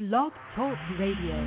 Blog Talk Radio.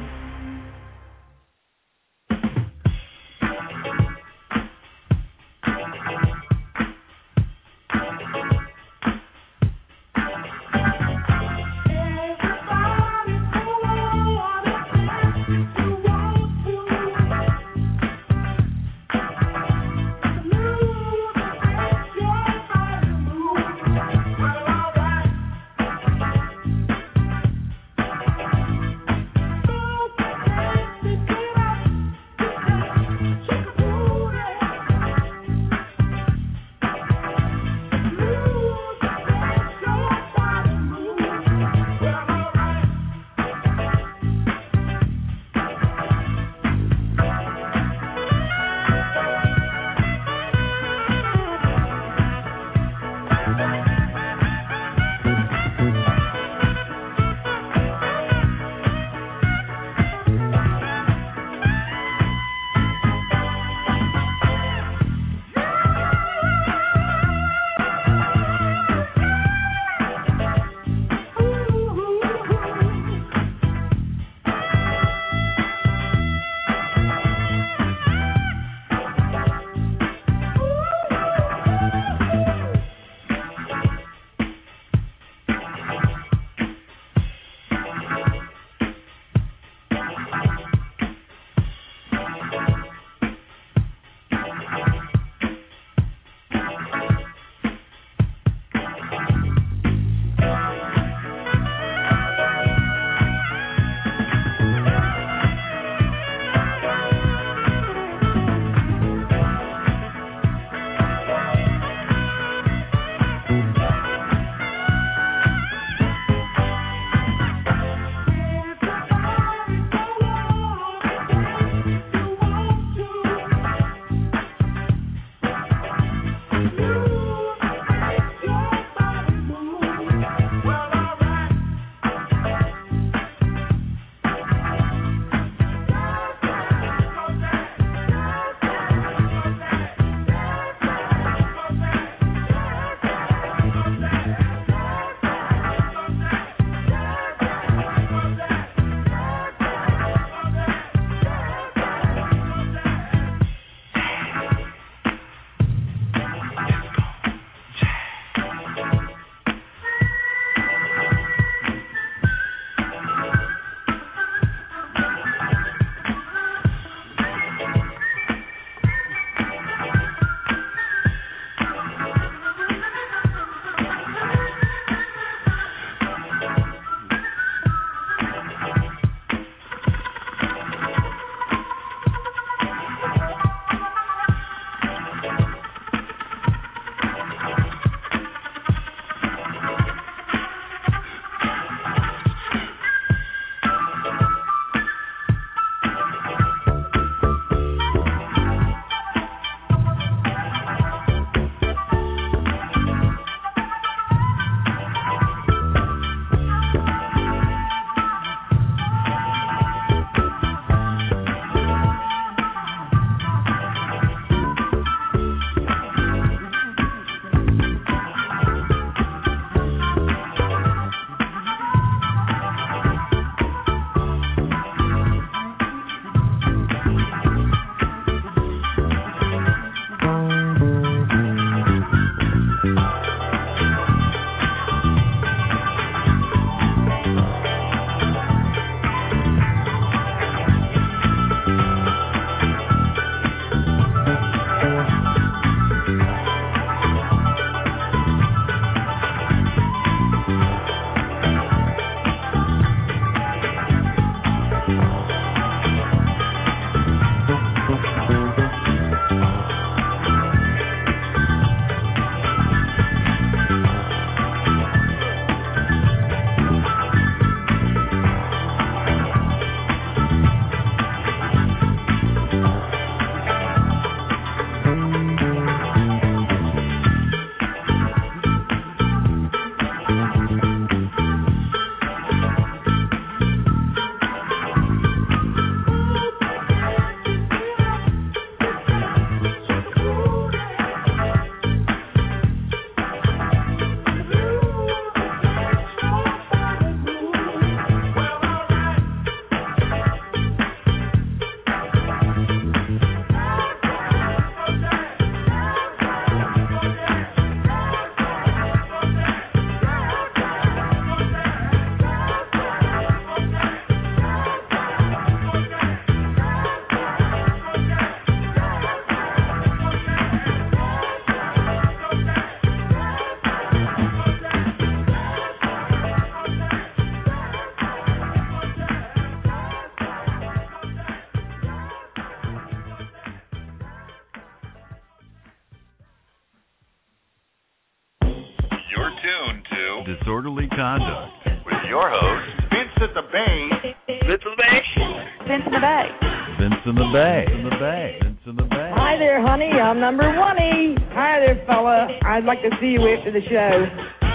Disorderly Conduct with your host, Vincent the Bay. Vincent the Bay. Vincent the Bay. Vincent the Bay. Vincent the Bay. Vincent the Bay. Hi there, honey. I'm number 1E. Hi there, fella. I'd like to see you after the show.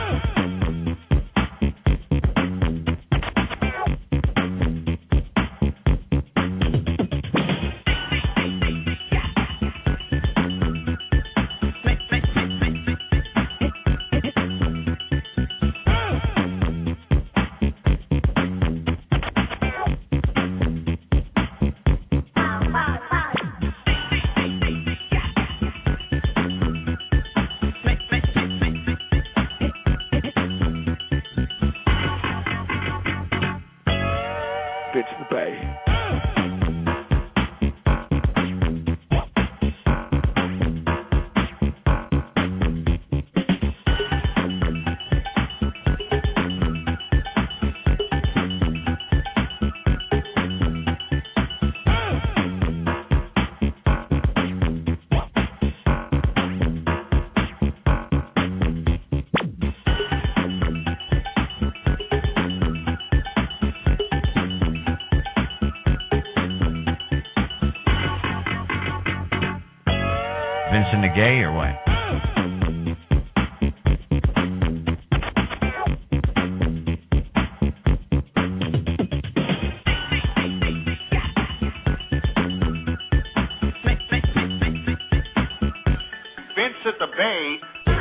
Vincent the Gay or what? Vincent the Bay.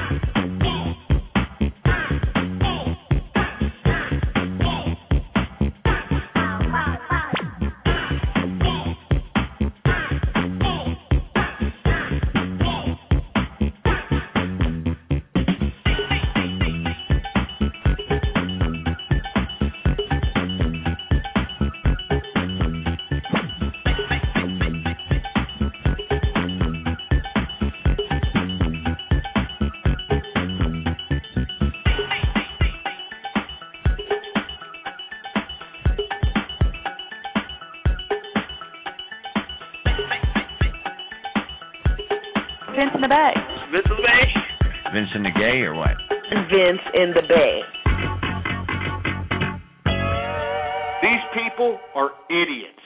Vincent the Bay. Vincent the Bay. Vincent the Gay or what? Vince in the Bay. These people are idiots.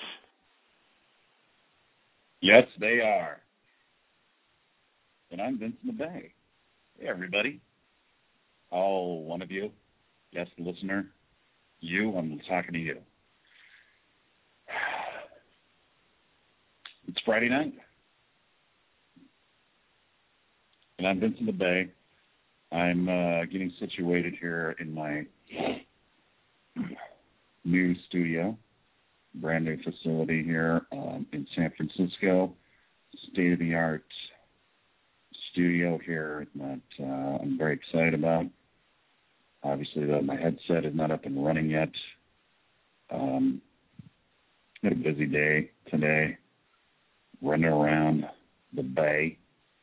Yes, they are. And I'm Vincent the Bay. Hey, everybody. All one of you, yes, listener, you, I'm talking to you. It's Friday night. And I'm Vincent the Bay. I'm getting situated here in my new studio, brand new facility here in San Francisco, state-of-the-art studio here that I'm very excited about. Obviously, my headset is not up and running yet. Had a busy day today, running around the Bay.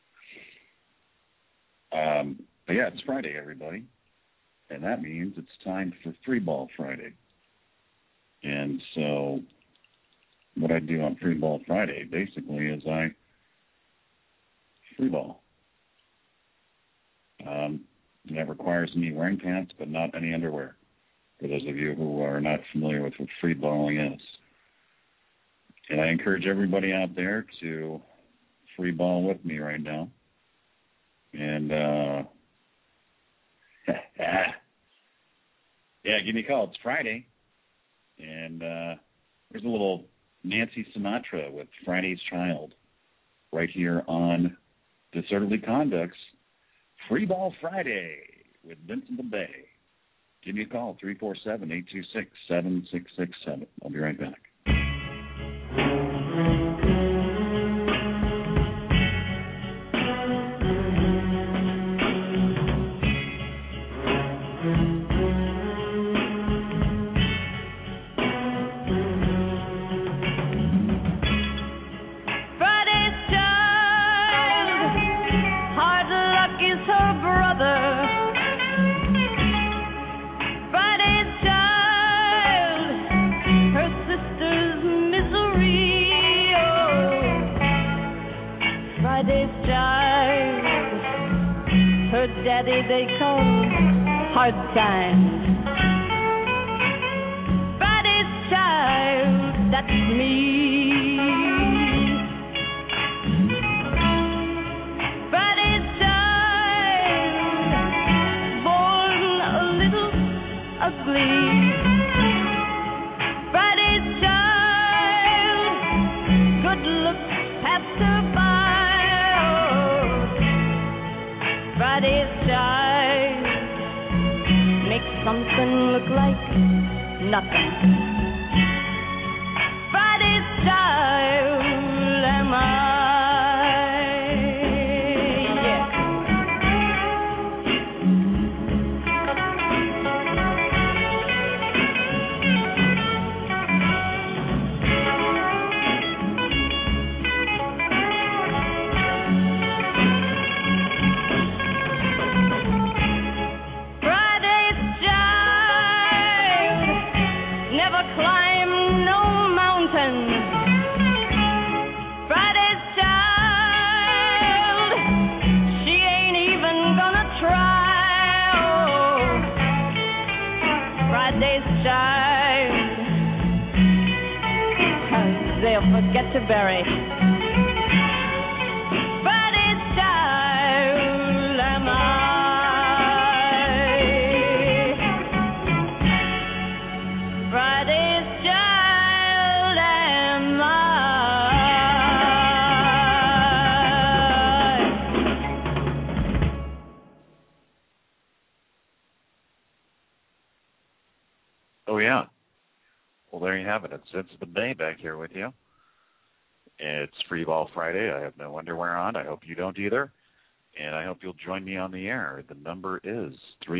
But yeah, it's Friday, everybody. And that means it's time for Free Ball Friday. And so what I do on Free Ball Friday basically is I free ball. That requires me wearing pants, but not any underwear, for those of you who are not familiar with what free balling is. And I encourage everybody out there to free ball with me right now. And, yeah, give me a call. It's Friday. And there's a little Nancy Sinatra with Friday's Child right here on Disorderly Conduct's Free Ball Friday with Vincent the Bay. Give me a call, 347-826-7667. I'll be right back. Daddy, they call hard times. that's me. Friday's child, born a little ugly. Friday's child, good looks passed her by. Friday's child makes something look like nothing. Friday's child am I. Yeah. Friday's child never climbed no mountain. Friday's child, she ain't even gonna try. Oh, Friday's child, they'll forget to bury. Friday's child am I. Friday's child am I. Oh, yeah. Well, there you have it. It's Vince the Bay back here with you. It's Free Ball Friday. I have no underwear on. I hope you don't either. And I hope you'll join me on the air. The number is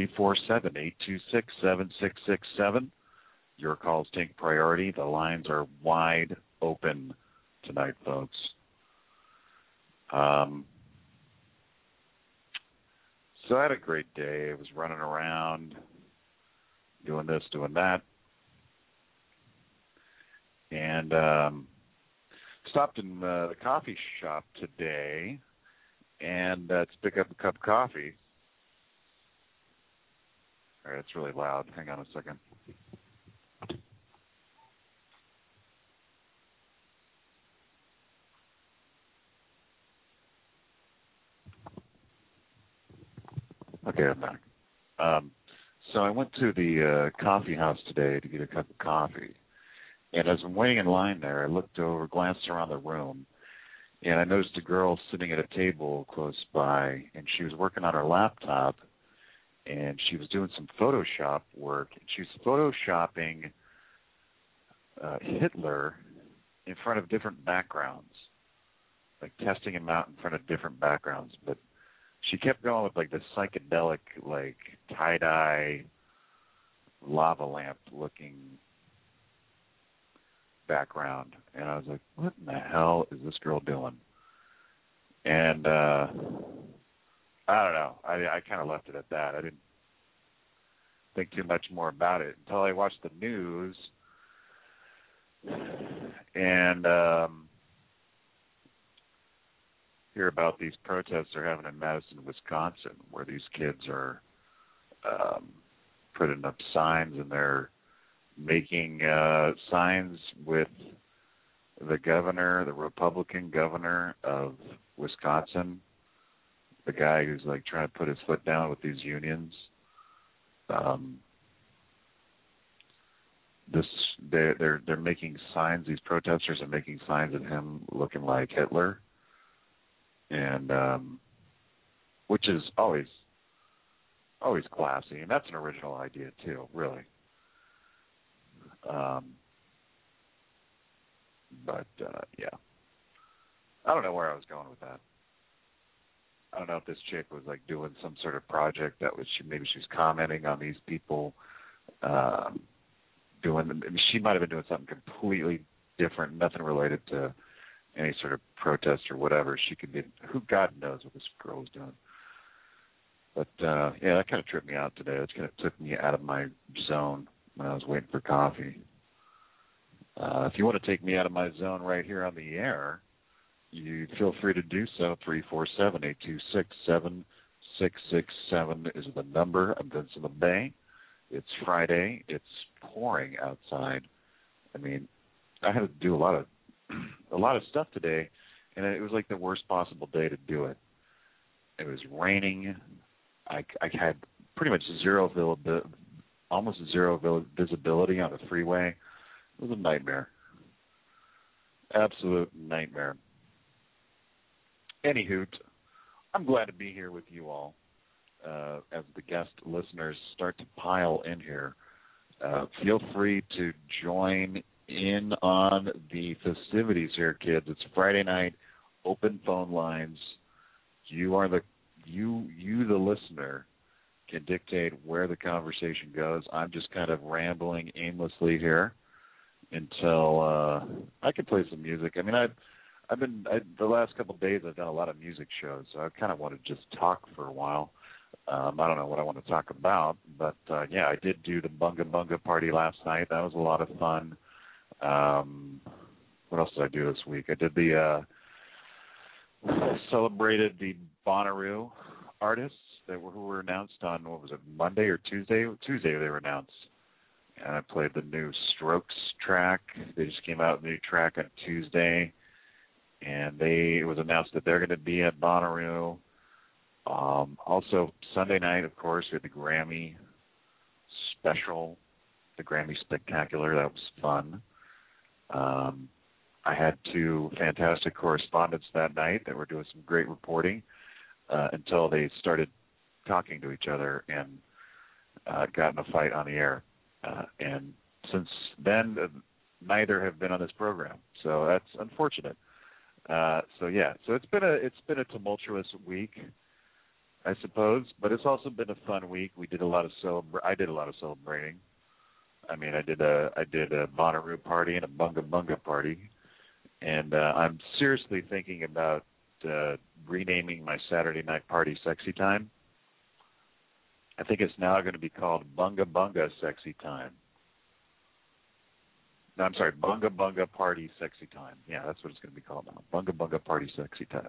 347-826-7667. Your calls take priority. The lines are wide open tonight, folks. So I had a great day. I was running around, doing this, doing that. And stopped in the coffee shop today and to pick up a cup of coffee. All right, it's really loud. Hang on a second. Okay, I'm back. So I went to the coffee house today to get a cup of coffee. And as I'm waiting in line there, I looked over, glanced around the room, and I noticed a girl sitting at a table close by, and she was working on her laptop, and she was doing some Photoshop work. And she was Photoshopping Hitler in front of different backgrounds, like testing him out in front of different backgrounds. But she kept going with like the psychedelic, like tie-dye, lava lamp-looking background, and I was like, what in the hell is this girl doing? And I don't know. I kind of left it at that. I didn't think too much more about it until I watched the news and hear about these protests they're having in Madison, Wisconsin, where these kids are putting up signs, and they're making signs with the governor, the Republican governor of Wisconsin, the guy who's like trying to put his foot down with these unions. They're making signs. These protesters are making signs of him looking like Hitler, and which is always classy, and that's an original idea too, really. Yeah, I don't know where I was going with that. I don't know if this chick was like doing some sort of project that was maybe she was commenting on these people doing. She might have been doing something completely different, nothing related to any sort of protest or whatever. She could be. Who God knows what this girl was doing. But yeah, that kind of tripped me out today. It kind of took me out of my zone when I was waiting for coffee. If you want to take me out of my zone right here on the air, you feel free to do so. 347-826-7667 is the number. I'm Vince in the Bay. It's Friday. It's pouring outside. I mean, I had to do a lot of stuff today, and it was like the worst possible day to do it. It was raining. I had pretty much almost zero visibility on the freeway. It was a nightmare. Absolute nightmare. Anywho, I'm glad to be here with you all as the guest listeners start to pile in here. Feel free to join in on the festivities here, kids. It's Friday night, open phone lines. You are the listener can dictate where the conversation goes. I'm just kind of rambling aimlessly here until I can play some music. I mean, the last couple of days I've done a lot of music shows, so I kind of want to just talk for a while. I don't know what I want to talk about, but yeah, I did do the Bunga Bunga party last night. That was a lot of fun. What else did I do this week? I did celebrated the Bonnaroo artists who were announced on, what was it, Monday or Tuesday? Tuesday they were announced. And I played the new Strokes track. They just came out with a new track on Tuesday. And it was announced that they're going to be at Bonnaroo. Also, Sunday night, of course, we had the Grammy special, the Grammy Spectacular. That was fun. I had two fantastic correspondents that night that were doing some great reporting until they started talking to each other and got in a fight on the air. And since then, neither have been on this program. So that's unfortunate. So it's been a tumultuous week, I suppose, but it's also been a fun week. I did a lot of celebrating. I mean, I did a Bonnaroo party and a Bunga Bunga party, and I'm seriously thinking about renaming my Saturday night party Sexy Time. I think it's now going to be called Bunga Bunga Sexy Time. No, I'm sorry, Bunga Bunga Party Sexy Time. Yeah, that's what it's going to be called now. Bunga Bunga Party Sexy Time.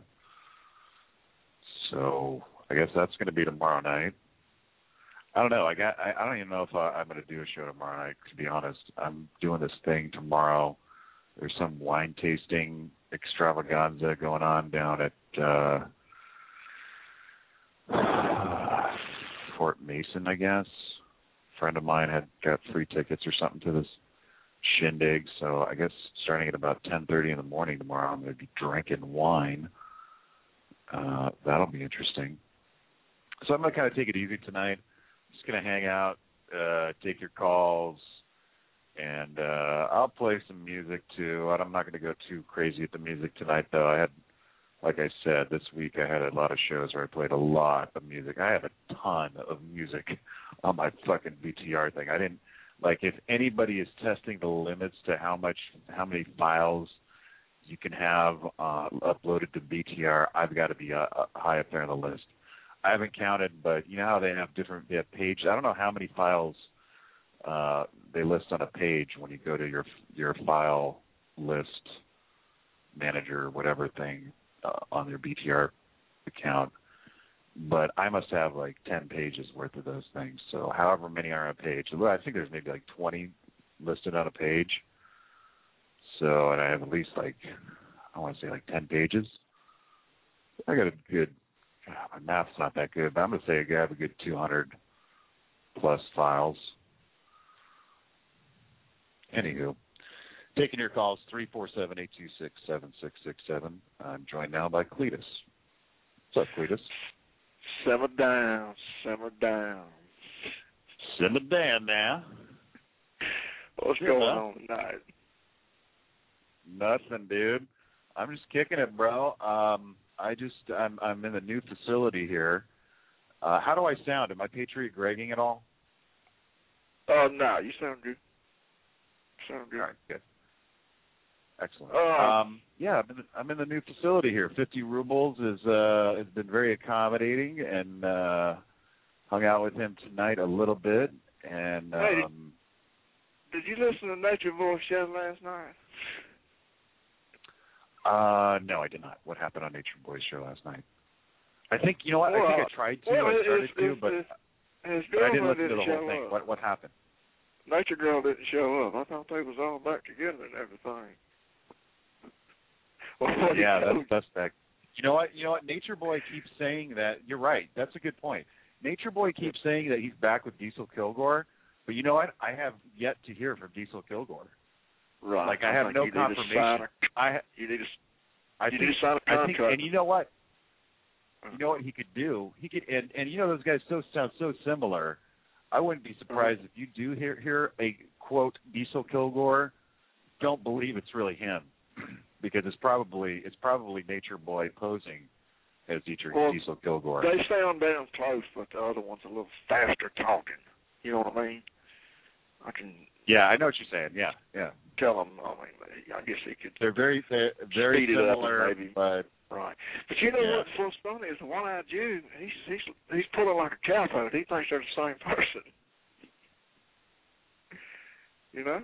So I guess that's going to be tomorrow night. I don't know. I don't even know if I'm going to do a show tomorrow night, to be honest. I'm doing this thing tomorrow. There's some wine tasting extravaganza going on down at Fort Mason, I guess. A friend of mine had got free tickets or something to this shindig, so I guess starting at about 10:30 in the morning tomorrow, I'm going to be drinking wine. That'll be interesting. So I'm going to kind of take it easy tonight. Just going to hang out, take your calls, and I'll play some music too. I'm not going to go too crazy at the music tonight, though. Like I said, this week I had a lot of shows where I played a lot of music. I have a ton of music on my fucking BTR thing. If anybody is testing the limits to how many files you can have uploaded to BTR, I've got to be high up there on the list. I haven't counted, but you know how they have pages. I don't know how many files they list on a page when you go to your file list manager or whatever thing on your BTR account. But I must have like 10 pages worth of those things. So however many are on a page. I think there's maybe like 20 listed on a page. So, and I have at least I want to say 10 pages. I got a good, my math's not that good, but I'm going to say I have a good 200 plus files. Anywho, taking your calls, 347-826-7667. I'm joined now by Cletus. What's up, Cletus? Simmer down, simmer down. Simmer down now. What's going on tonight? Nothing, dude. I'm just kicking it, bro. I'm in the new facility here. How do I sound? Am I Patriot Gregging at all? Oh, no, you sound good. Sound good. All right, good. Excellent. Yeah, I'm in the new facility here. 50 Rubles has been very accommodating, and hung out with him tonight a little bit. And hey, did you listen to Nature Boy show last night? No, I did not. What happened on Nature Boy's show last night? I think I think I tried to. I started to, but I didn't listen to the whole thing. What happened? Nature Girl didn't show up. I thought they was all back together and everything. Well, yeah, that's suspect. You know what? Nature Boy keeps saying that. You're right. That's a good point. Nature Boy keeps saying that he's back with Diesel Kilgore, but you know what? I have yet to hear from Diesel Kilgore. Right. Like I have no confirmation. You need to sign a contract. And you know what? You know what he could do? He could, and you know those guys sound so similar. I wouldn't be surprised if you do hear a quote Diesel Kilgore. Don't believe it's really him, because it's probably Nature Boy posing as Diesel Kilgore. They sound damn close, but the other one's a little faster talking. You know what I mean? Yeah, I know what you're saying. Yeah. Tell them. I mean, I guess he could. They're very similar, maybe. but right. But you know what's so funny is the one-eyed Jew. He's pulling like a cowpoke. He thinks they're the same person. You know?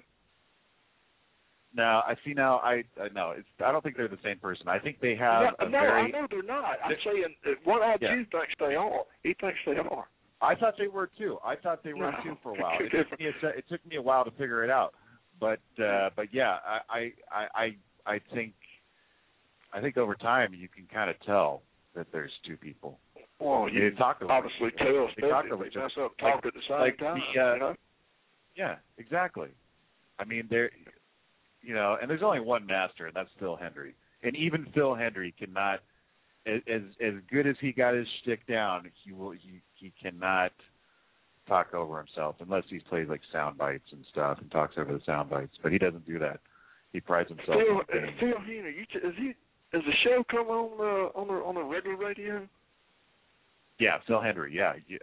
No, I see now. I don't think they're the same person. I think they have I know they're not. I'm saying one-eyed Jew thinks they are. He thinks they are. I thought they were too. Too for a while. It took me a while to figure it out. But yeah, I think over time you can kind of tell that there's two people. Well, you talk obviously tell, especially if they mess up talk at the same time. You know? Yeah, exactly. I mean, and there's only one master, and that's Phil Hendry. And even Phil Hendry cannot, as good as he got his shtick down, he cannot talk over himself unless he plays like sound bites and stuff and talks over the sound bites. But he doesn't do that. He prides himself. Phil Hendry, does the show come on the regular radio? Yeah, Phil Hendry. Yeah, you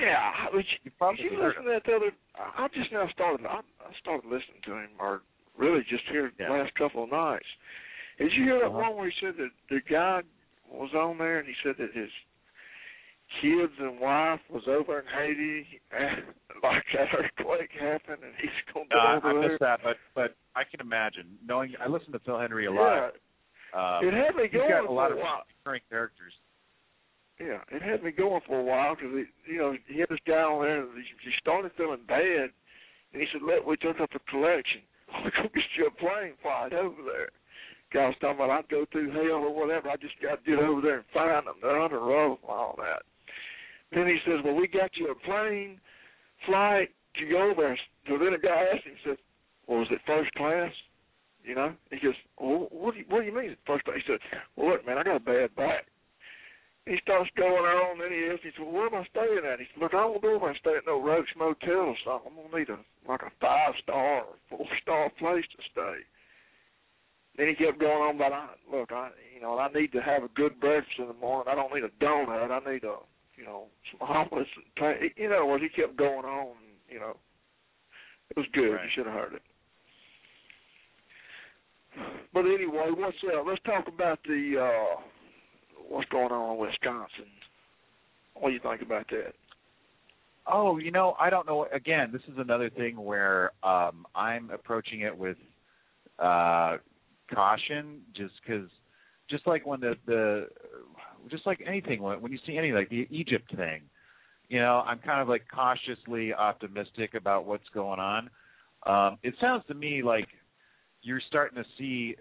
listen to that the other. I just now started. I started listening to him, or really just here the last couple of nights. Did you hear that one where he said that the guy was on there and he said that his kids and wife was over in Haiti, like that earthquake happened, and he's going to go over there? I missed that, but I can imagine. Knowing I listen to Phil Hendry a lot. It had me going got a lot for a of while. recurring characters. Yeah, it had me going for a while because he had this guy on there. And he started feeling bad, and he said, "We took up a collection. We'll go get you a plane flight over there." Guy was talking about I'd go through hell or whatever. I just got to get over there and find them. They're under rope and all that. Then he says, "Well, we got you a plane flight to go over." So then a guy asked him, he said, "Well, was it first class?" You know? He goes, "Well, what do you mean it's first class?" He said, "Well, look, man, I got a bad back." He starts going on, and then he asks, he said, "Well, where am I staying at?" He said, "Look, I won't go over and stay at no Roach Motel or something. I'm going to need a 5-star or 4-star place to stay." Then he kept going on about, I need to have a good breakfast in the morning. I don't need a donut. I need some omelets. In other words, he kept going on. It was good. Right. You should have heard it. But anyway, what's up? Let's talk about what's going on in Wisconsin. What do you think about that? Oh, I don't know. Again, this is another thing where I'm approaching it with caution, just like when just like anything, when you see anything like the Egypt thing, I'm kind of like cautiously optimistic about what's going on. It sounds to me like you're starting to see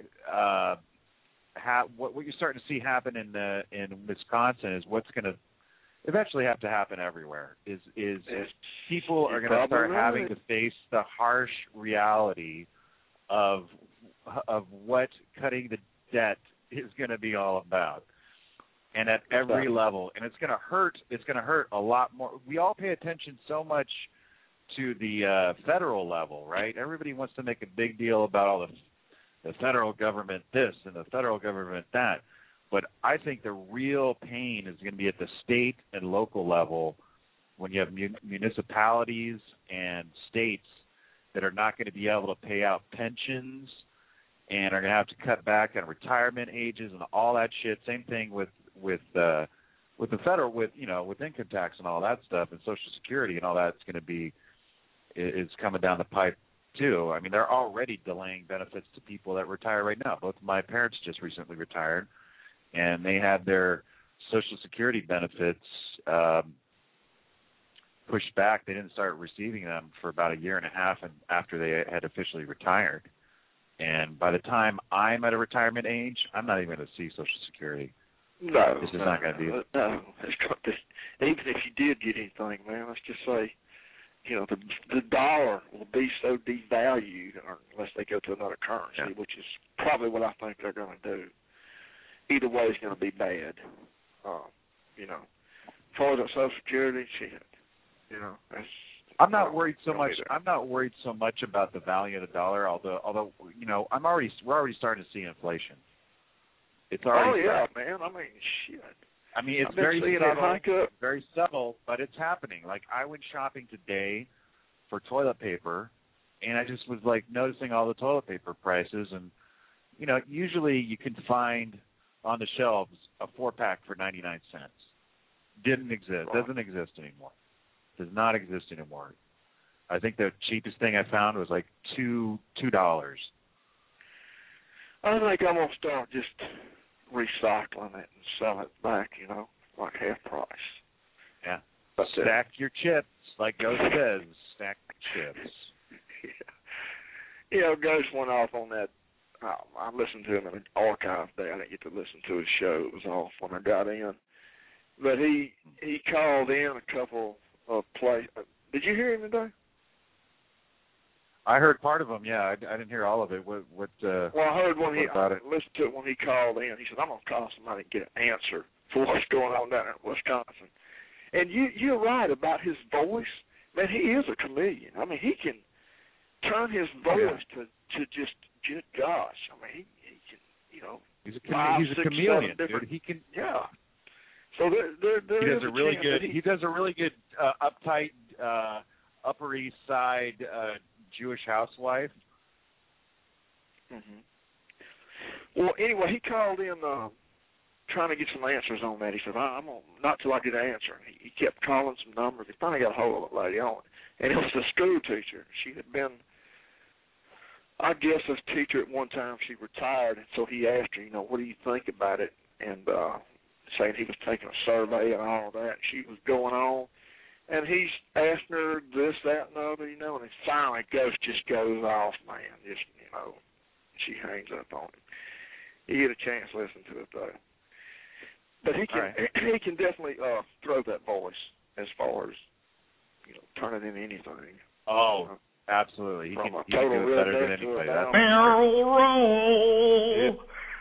what you're starting to see happen in Wisconsin is what's going to eventually have to happen everywhere. Is people are going to start having to face the harsh reality of what cutting the debt is going to be all about, and at every level. And it's going to hurt. It's going to hurt a lot more. We all pay attention so much to the federal level, right? Everybody wants to make a big deal about all the federal government this and the federal government that. But I think the real pain is going to be at the state and local level when you have municipalities and states that are not going to be able to pay out pensions and are going to have to cut back on retirement ages and all that shit. Same thing with the federal, with income tax and all that stuff and Social Security and all that's going to be is coming down the pipe too. I mean, they're already delaying benefits to people that retire right now. Both of my parents just recently retired, and they had their Social Security benefits pushed back. They didn't start receiving them for about a year and a half and after they had officially retired. And by the time I'm at a retirement age, I'm not even going to see Social Security. No. This is not going to be. No. Even if you did get anything, man, let's just say, you know, the dollar will be so devalued unless they go to another currency, which is probably what I think they're going to do. Either way, it's going to be bad. You know, as far as Social Security, shit. You know, I'm not worried so much. I'm not worried so much about the value of the dollar. Although you know, we're already starting to see inflation. It's already. Oh yeah, man. I mean, shit. I mean, it's very subtle, but it's happening. Like, I went shopping today for toilet paper, and I just was, like, noticing all the toilet paper prices. And, you know, usually you can find on the shelves a 4-pack for 99 cents. Didn't exist. Doesn't exist anymore. Does not exist anymore. I think the cheapest thing I found was, like, $2. I think I'm going to start just recycling it and sell it back, you know, like half price. Yeah. Stack your chips, like Ghost says. Stack your chips. Yeah. You know, Ghost went off on that. I listened to him in an archive day. I didn't get to listen to his show. It was off when I got in. But he called in a couple of plays. Did you hear him today? I heard part of them. Yeah, I didn't hear all of it. What? Well, I heard when I listened to it when he called in. He said, "I'm gonna call somebody and get an answer for what's going on down there in Wisconsin." And you're right about his voice. Man, he is a chameleon. I mean, he can turn his voice to just gosh. I mean, he can, you know. He's a chameleon, dude. He can. Yeah. So there he does is a really good. He does a really good uptight Upper East Side Jewish housewife. Mm-hmm. Well, anyway, he called in trying to get some answers on that. He said, I'm on, not till I get an answer. And he kept calling some numbers. He finally got a hold of the lady on it. And it was a school teacher. She had been, I guess, a teacher at one time. She retired, and so he asked her, you know, what do you think about it? And saying he was taking a survey and all that. She was going on. And he's asking her this, that, and the other, you know, and then finally Ghost just goes off, man. Just, you know, she hangs up on him. You get a chance to listen to it, though. But he can definitely throw that voice as far as, you know, turn it into anything. Oh, absolutely. He can do it better than anybody. Barrel roll.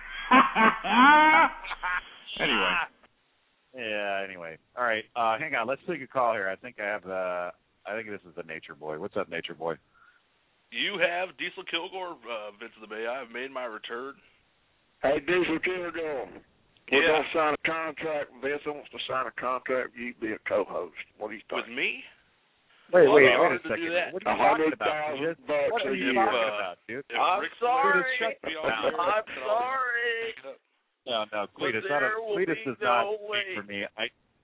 Anyway. Yeah, anyway. All right, hang on. Let's take a call here. I think this is the Nature Boy. What's up, Nature Boy? You have Diesel Kilgore, Vince of the Bay. I've made my return. Hey, Diesel Kilgore. We're going to sign a contract. Vince wants to sign a contract with you to be a co-host. What do you think? With me? Wait a second. What are you talking about, dude? What are you talking about, dude? I'm sorry. I'm sorry. No, Cletus. Cletus does not speak for me.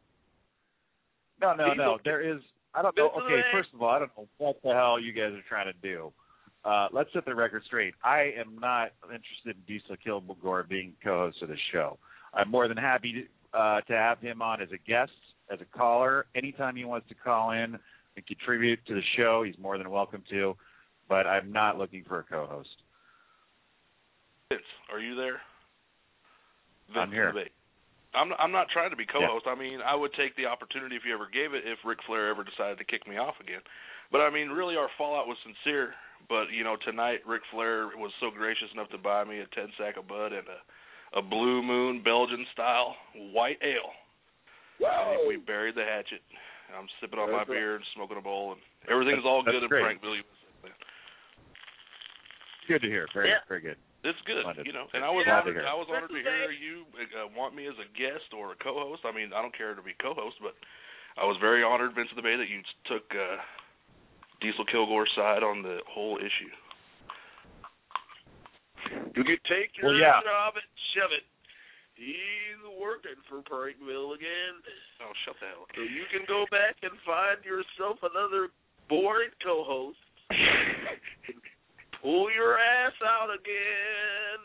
No. There is. I don't know. Okay, first of all, I don't know what the hell you guys are trying to do. Let's set the record straight. I am not interested in Diesel Kilgore being co-host of the show. I'm more than happy to have him on as a guest, as a caller. Anytime he wants to call in and contribute to the show, he's more than welcome to. But I'm not looking for a co-host. Vince, are you there? Vince, I'm here. I'm not trying to be co-host. Yeah. I mean, I would take the opportunity if you ever gave it, if Ric Flair ever decided to kick me off again. But, I mean, really our fallout was sincere. But, you know, tonight Ric Flair was so gracious enough to buy me a 10-sack of Bud and a Blue Moon Belgian-style white ale. Whoa. I think we buried the hatchet. I'm sipping on my beer and smoking a bowl, and everything's all good in Frank Billy. Good to hear. Very good. It's good, you know, and I was honored to hear you want me as a guest or a co-host. I mean, I don't care to be co-host, but I was very honored, Vince of the Bay, that you took Diesel Kilgore's side on the whole issue. You can take your job and shove it. He's working for Prankville again. Oh, shut the hell up. So you can go back and find yourself another boring co-host. Pull your ass out again.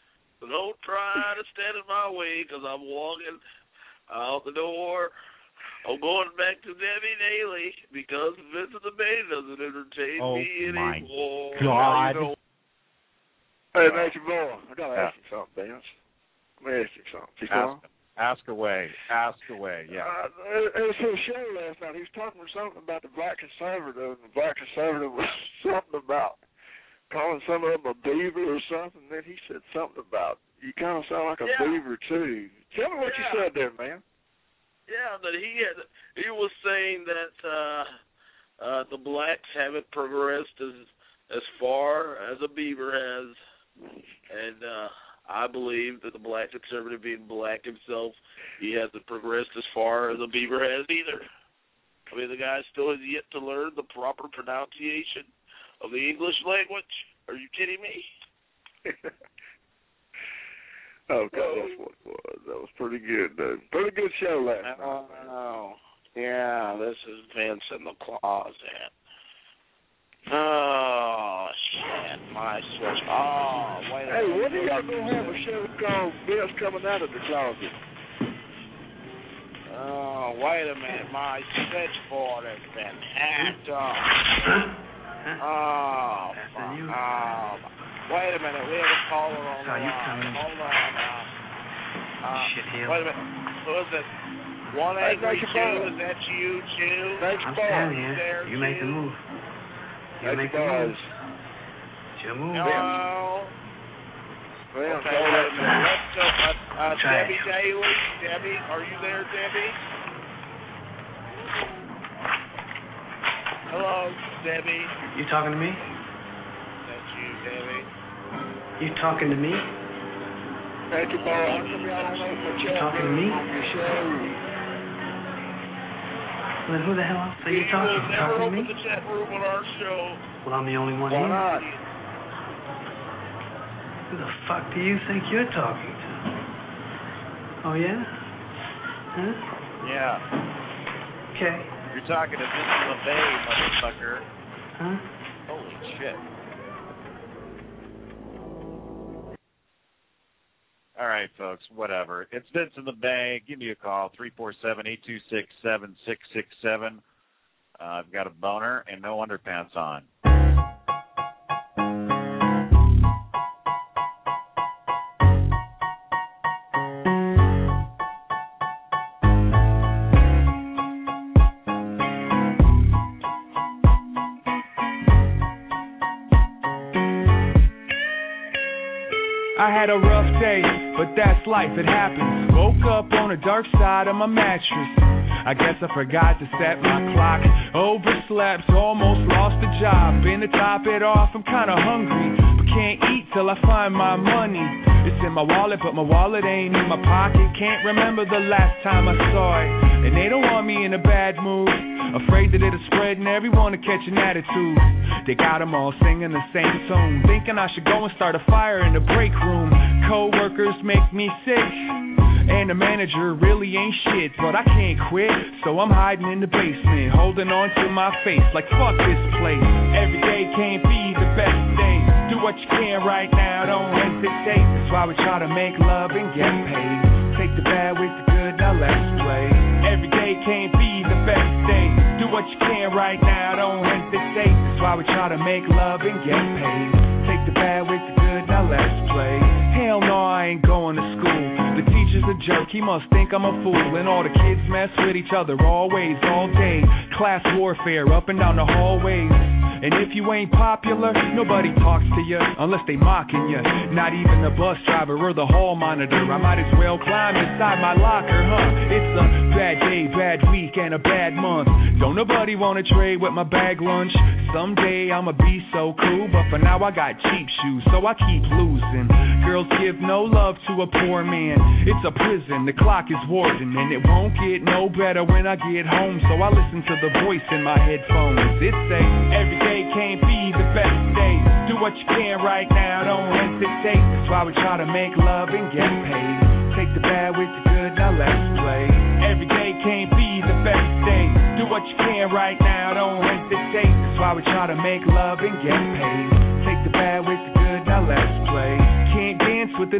Don't try to stand in my way because I'm walking out the door. I'm going back to Debbie Daly because Vincent the Bay doesn't entertain me anymore. Oh, my God. Hey, Major Boy, I got to ask you something, Vince. Let me ask you something. Ask away. Yeah. It was his show last night. He was talking something about the black conservative, and the black conservative was something about calling some of them a beaver or something. Then he said something about, you kind of sound like a beaver, too. Tell me what you said there, man. Yeah, that he was saying that the blacks haven't progressed as far as a beaver has, and I believe that the black conservative, being black himself, he hasn't progressed as far as a beaver has either. I mean, the guy still has yet to learn the proper pronunciation of the English language. Are you kidding me? Okay, that's what it was. That was pretty good, dude. Pretty good show last night. Oh, yeah, this is Vince in the closet. Oh, shit, my switch. Oh, wait a minute. Hey, when are y'all going to have a show called Vince Coming Out of the Closet? Oh, wait a minute. My switchboard has been hacked up. Oh, wait a minute. We have a caller on the line. Hold on now. Wait a minute. Who is it? 1-832, is that you, Jew? I'm standing here. You make the move. You make the move. It's your move, no. Okay, wait a minute. Let's go. Debbie Daly. Debbie, are you there, Debbie? Hello, Debbie. You talking to me? That's you, Debbie. You talking to me? Thank you, Bob. You talking to me? Well, then who the hell else are you talking to? Talking to me? The chat room on our show. Well, I'm the only one here. Who the fuck do you think you're talking to? Oh, yeah? Huh? Yeah. Okay. You're talking to Vincent the Bay, motherfucker. Huh? Holy shit. All right, folks, whatever. It's Vince in the Bay. Give me a call, 347-826-7667. I've got a boner and no underpants on. I had a rough day, but that's life, it happens. Woke up on the dark side of my mattress. I guess I forgot to set my clock. Overslept, almost lost the job. And to top it off, I'm kinda hungry, but can't eat till I find my money. It's in my wallet, but my wallet ain't in my pocket. Can't remember the last time I saw it. And they don't want me in a bad mood. Afraid that it'll spread and everyone will catch an attitude. They got them all singing the same tune, thinking I should go and start a fire in the break room. Co-workers make me sick, and the manager really ain't shit. But I can't quit, so I'm hiding in the basement, holding on to my face like fuck this place. Every day can't be the best day. Do what you can right now, don't hesitate. That's why we try to make love and get paid. Take the bad with the good, now let's play. Every day can't be the best day. Do what you can right now, don't hesitate. That's why we try to make love and get paid. Take the bad with the good, now let's play. Hell no, I ain't going to school. The teacher's a jerk, he must think I'm a fool. And all the kids mess with each other always, all day. Class warfare up and down the hallways. And if you ain't popular, nobody talks to you unless they mocking you. Not even the bus driver or the hall monitor. I might as well climb inside my locker, huh? It's a bad day, bad week, and a bad month. Don't nobody wanna trade with my bag lunch. Someday I'ma be so cool, but for now I got cheap shoes, so I keep losing. Girls give no love to a poor man. It's a prison, the clock is warden, and it won't get no better when I get home. So I listen to the voice in my headphones. It say, every day can't be the best day. Do what you can right now, don't hesitate. That's why we try to make love and get paid. Take the bad with the good, now let's play. Every day can't be the best day. Do what you can right now, don't hesitate. That's why we try to make love and get paid. Take the bad with the good, now let's play. Can't dance with an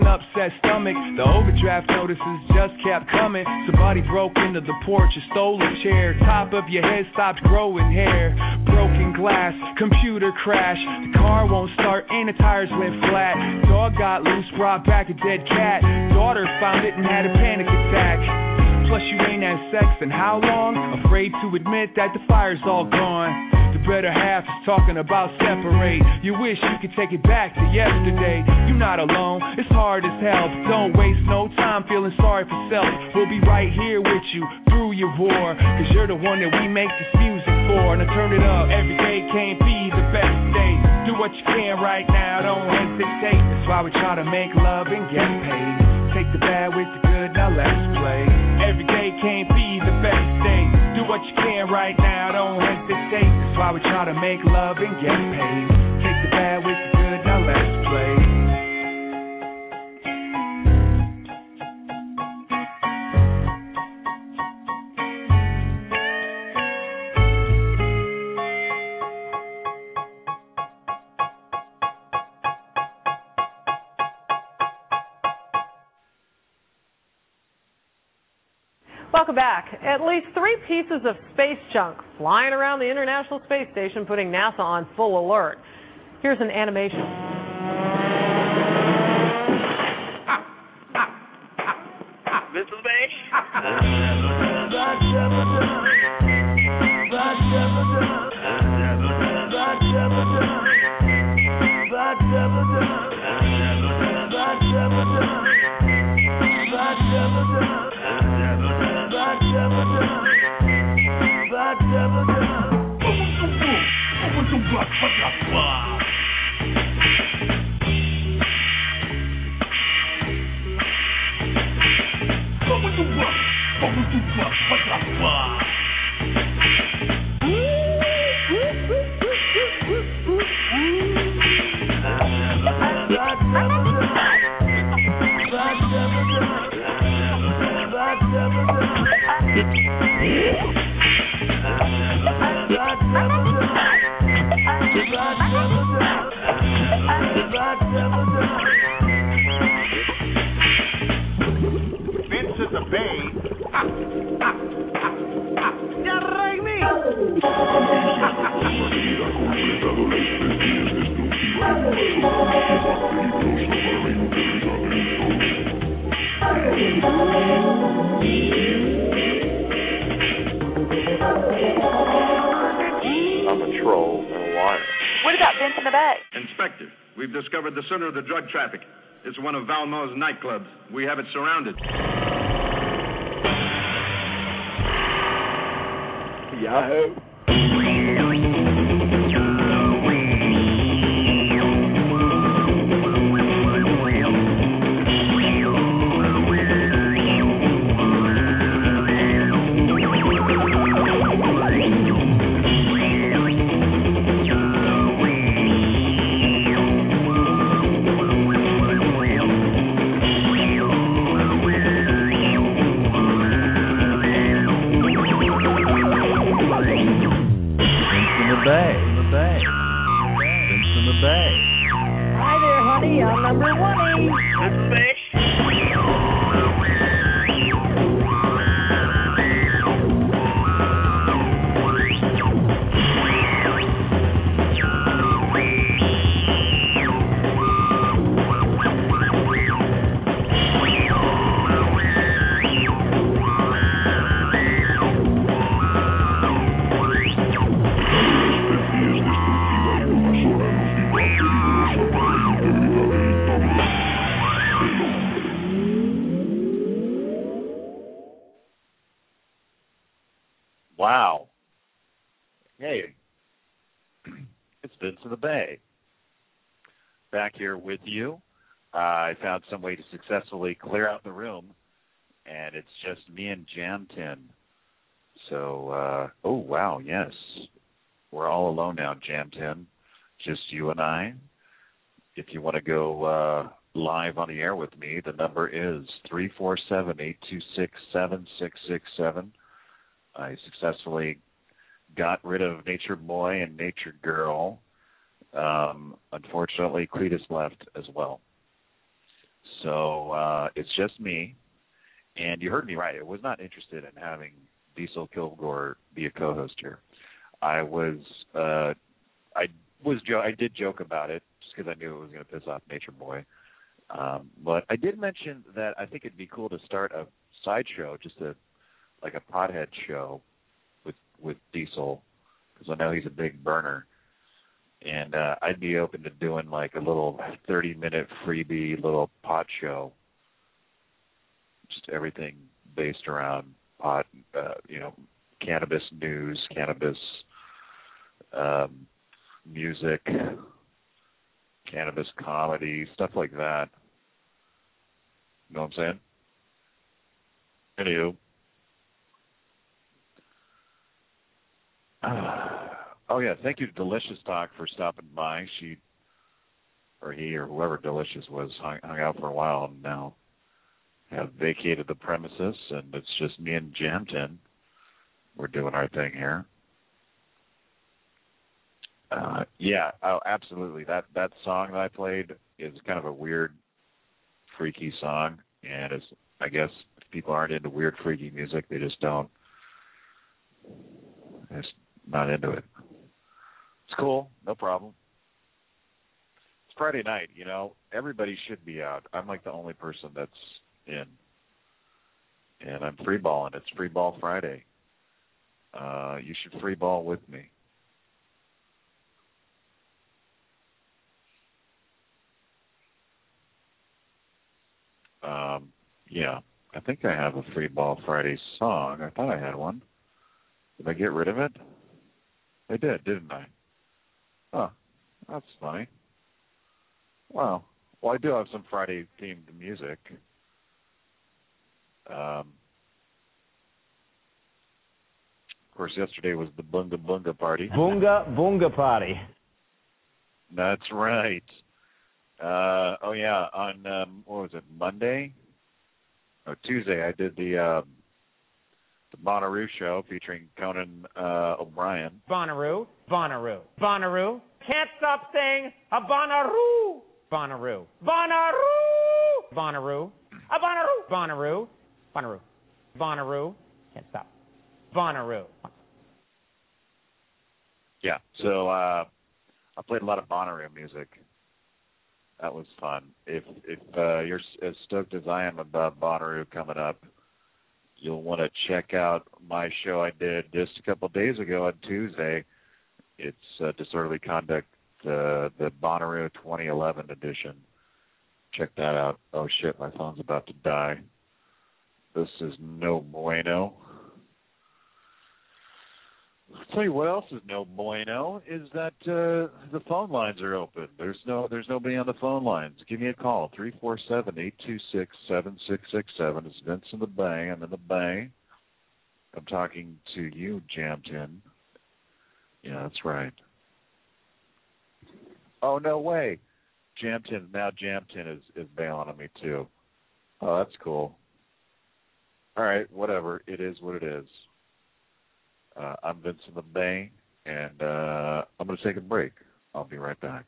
upset stomach. The overdraft notices just kept coming. Somebody broke into the porch and stole a chair. Top of your head stopped growing hair. Broken glass, computer crash. The car won't start and the tires went flat. Dog got loose, brought back a dead cat. Daughter found it and had a panic attack. Plus you ain't had sex in how long? Afraid to admit that the fire's all gone. The better half is talking about separate. You wish you could take it back to yesterday. You're not alone, it's hard as hell, but don't waste no time feeling sorry for self. We'll be right here with you through your war, cause you're the one that we make this music for. Now turn it up, every day can't be the best day. Do what you can right now, don't hesitate. That's why we try to make love and get paid. Take the bad with the good, now let's play. Every day can't be the best day. Do what you can right now, don't hesitate. That's why we try to make love and get paid. Take the bad with the good, now let's play. Welcome back. At least 3 pieces of space junk flying around the International Space Station, putting NASA on full alert. Here's an animation. Mrs. Bay? Vincent the Bay. I'm a troll and a liar. What about Vincent the Bay? Inspector, we've discovered the center of the drug traffic. It's one of Valmo's nightclubs. We have it surrounded. Yahoo! Hi there, honey. I'm number 1. Mrs. Bay? Wow. Hey, it's Vincent the Bay. Back here with you. I found some way to successfully clear out the room, and it's just me and Jam Tin. So, oh, wow, yes. We're all alone now, Jam Tin. Just you and I. If you want to go live on the air with me, the number is 347-826-7667. I successfully got rid of Nature Boy and Nature Girl. Unfortunately, Cletus left as well. So it's just me. And you heard me right. I was not interested in having Diesel Kilgore be a co-host here. I did joke about it just because I knew it was going to piss off Nature Boy. But I did mention that I think it'd be cool to start a sideshow, just like a pothead show with Diesel, because I know he's a big burner. And I'd be open to doing like a little 30-minute freebie little pot show. Just everything based around pot, cannabis news, cannabis music, cannabis comedy, stuff like that. You know what I'm saying? Anywho. Oh, yeah, thank you to Delicious Talk for stopping by. He or whoever Delicious was hung out for a while and now have vacated the premises, and it's just me and Jamton. We're doing our thing here. Absolutely. That song that I played is kind of a weird, freaky song, and I guess if people aren't into weird, freaky music, they just don't. They're just not into it. It's cool, no problem. It's Friday night, Everybody should be out. I'm like the only person that's in. And I'm free balling. It's Free Ball Friday. You should free ball with me. I think I have a Free Ball Friday song. I thought I had one. Did I get rid of it? I did, didn't I? Oh, that's funny. Wow. Well, I do have some Friday-themed music. Of course, yesterday was the Bunga Bunga party. Bunga Bunga party. That's right. On, what was it, Monday? Or Tuesday, I did the Bonnaroo show featuring Conan O'Brien. Bonnaroo, Bonnaroo, Bonnaroo. Can't stop saying a Bonnaroo. Bonnaroo, Bonnaroo, Bonnaroo, a Bonnaroo, Bonnaroo, Bonnaroo, Bonnaroo. Can't stop. Bonnaroo. Yeah, so I played a lot of Bonnaroo music. That was fun. If you're as stoked as I am about Bonnaroo coming up, you'll want to check out my show I did just a couple of days ago on Tuesday. It's Disorderly Conduct, the Bonnaroo 2011 edition. Check that out. Oh, shit, my phone's about to die. This is no bueno. I'll tell you what else is no bueno is that the phone lines are open. There's nobody on the phone lines. Give me a call, 347-826-7667. It's Vince in the Bay. I'm in the Bay. I'm talking to you, Jamton. Yeah, that's right. Oh, no way. Jamton is bailing on me, too. Oh, that's cool. All right, whatever. It is what it is. I'm Vince in the Bay, and I'm going to take a break. I'll be right back.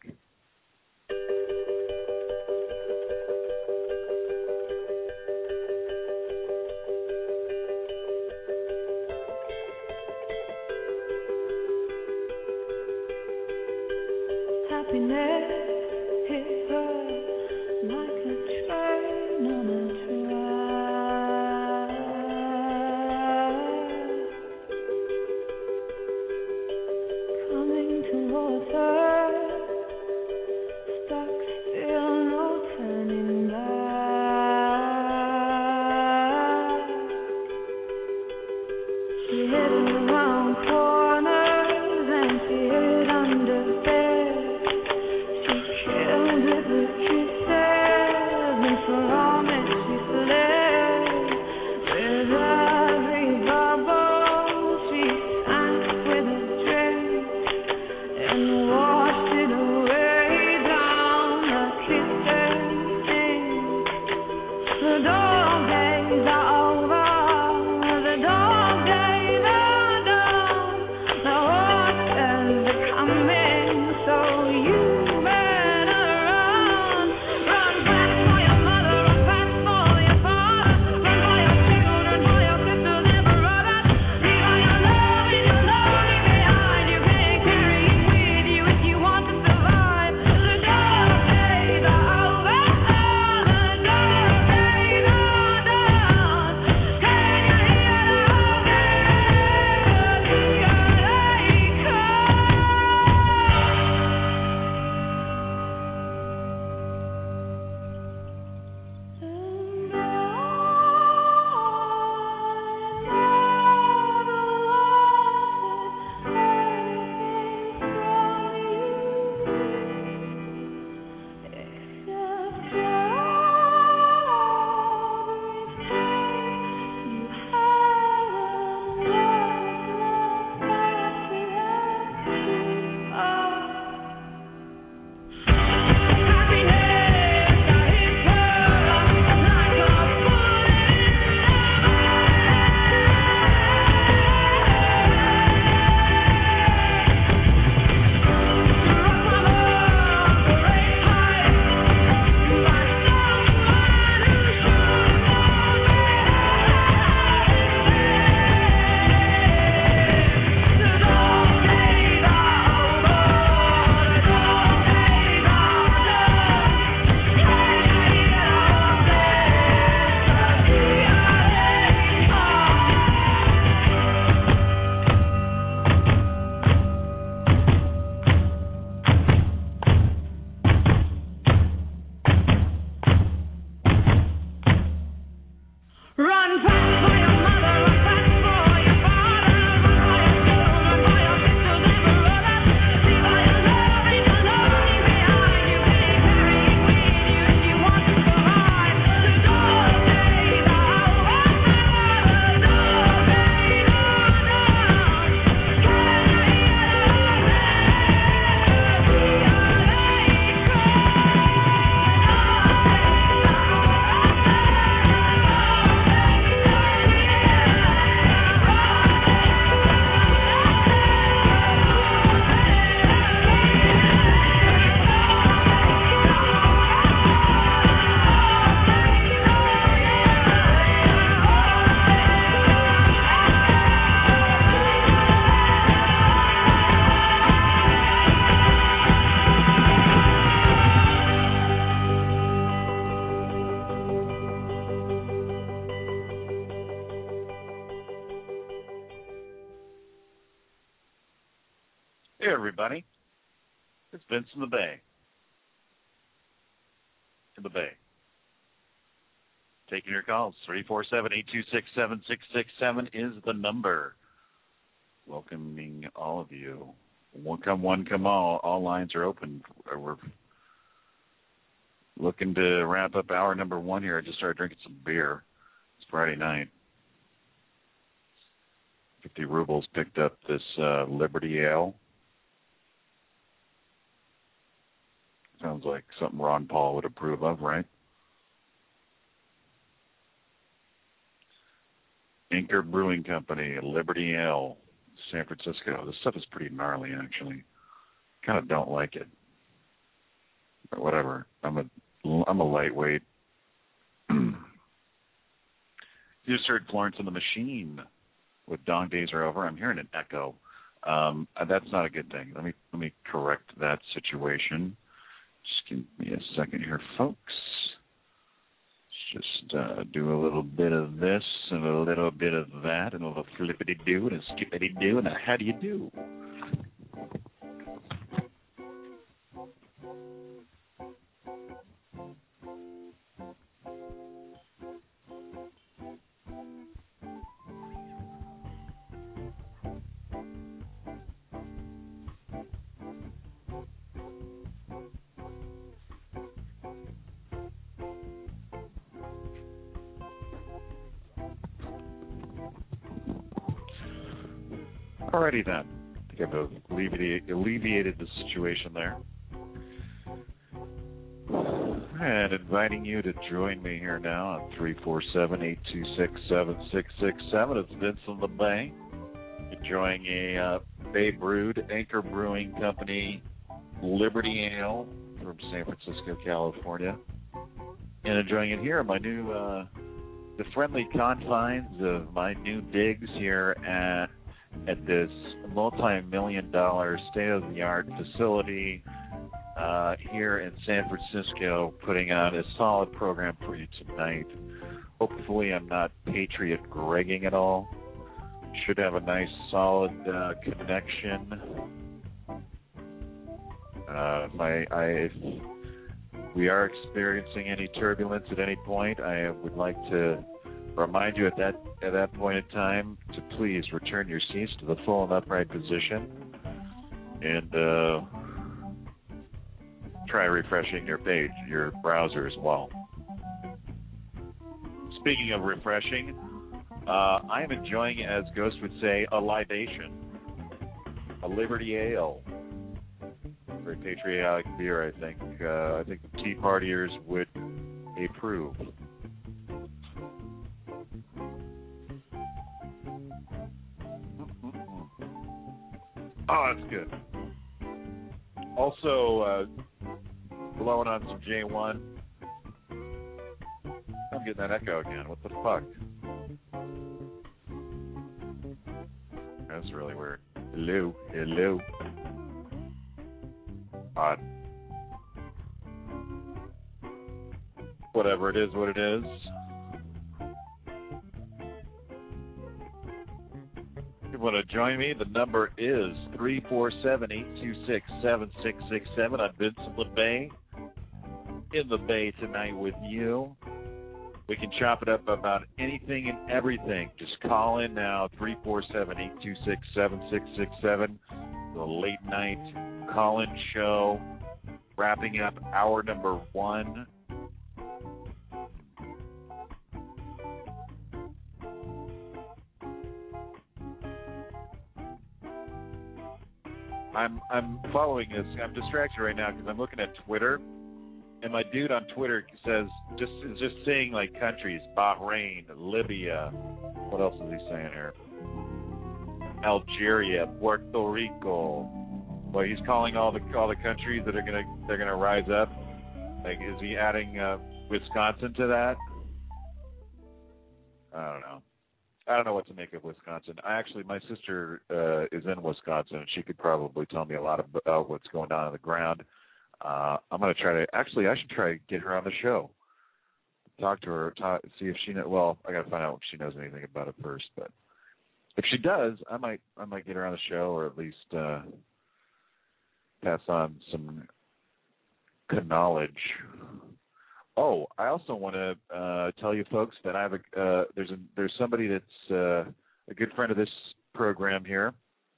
Happiness hits her like a train on a track. Coming towards her everybody. It's Vince in the Bay. In the Bay. Taking your calls. 347-826-7667 is the number. Welcoming all of you. One come all. All lines are open. We're looking to wrap up hour number 1 here. I just started drinking some beer. It's Friday night. 50 rubles picked up this Liberty Ale. Sounds like something Ron Paul would approve of, right? Anchor Brewing Company, Liberty Ale, San Francisco. This stuff is pretty gnarly, actually. Kind of don't like it, but whatever. I'm a lightweight. You just heard Florence and the Machine with Dong Days Are Over. I'm hearing an echo. That's not a good thing. Let me correct that situation. Just give me a second here, folks. Just do a little bit of this and a little bit of that and a little flippity-do and a skippity-do and a how do you do? Alrighty then. I think I've alleviated the situation there. And inviting you to join me here now on 347-826-7667. It's Vince in the Bay. Enjoying a Bay Brewed Anchor Brewing Company Liberty Ale from San Francisco, California. And enjoying it here in my new, the friendly confines of my new digs here at this multi-million-dollar state-of-the-art facility here in San Francisco, putting on a solid program for you tonight. Hopefully I'm not Patriot Gregging at all. Should have a nice, solid connection. If we are experiencing any turbulence at any point, I would like to remind you at that point in time to please return your seats to the full and upright position and try refreshing your page, your browser as well. Speaking of refreshing, I am enjoying, as Ghost would say, a libation, a Liberty Ale. Very patriotic beer, I think. I think the Tea Partiers would approve. Oh, that's good. Also, blowing on some J1. I'm getting that echo again. What the fuck? That's really weird. Hello. Odd. Whatever it is, what it is. If you want to join me, the number is 347-826-7667. I'm Vincent LeBay. In the Bay tonight with you. We can chop it up about anything and everything. Just call in now, 347-826-7667. The late night call-in show, wrapping up hour number 1. I'm following this. I'm distracted right now because I'm looking at Twitter. And my dude on Twitter is just saying like countries: Bahrain, Libya. What else is he saying here? Algeria, Puerto Rico. Well, he's calling all the countries that they're gonna rise up. Like, is he adding Wisconsin to that? I don't know. I don't know what to make of Wisconsin. My sister is in Wisconsin, and she could probably tell me a lot about what's going on the ground. I'm going to try to, I should try to get her on the show. Talk to her, see if she knows. Well, I got to find out if she knows anything about it first. But if she does, I might get her on the show, or at least pass on some knowledge. Oh, I also want to tell you folks that I have there's somebody that's a good friend of this program here.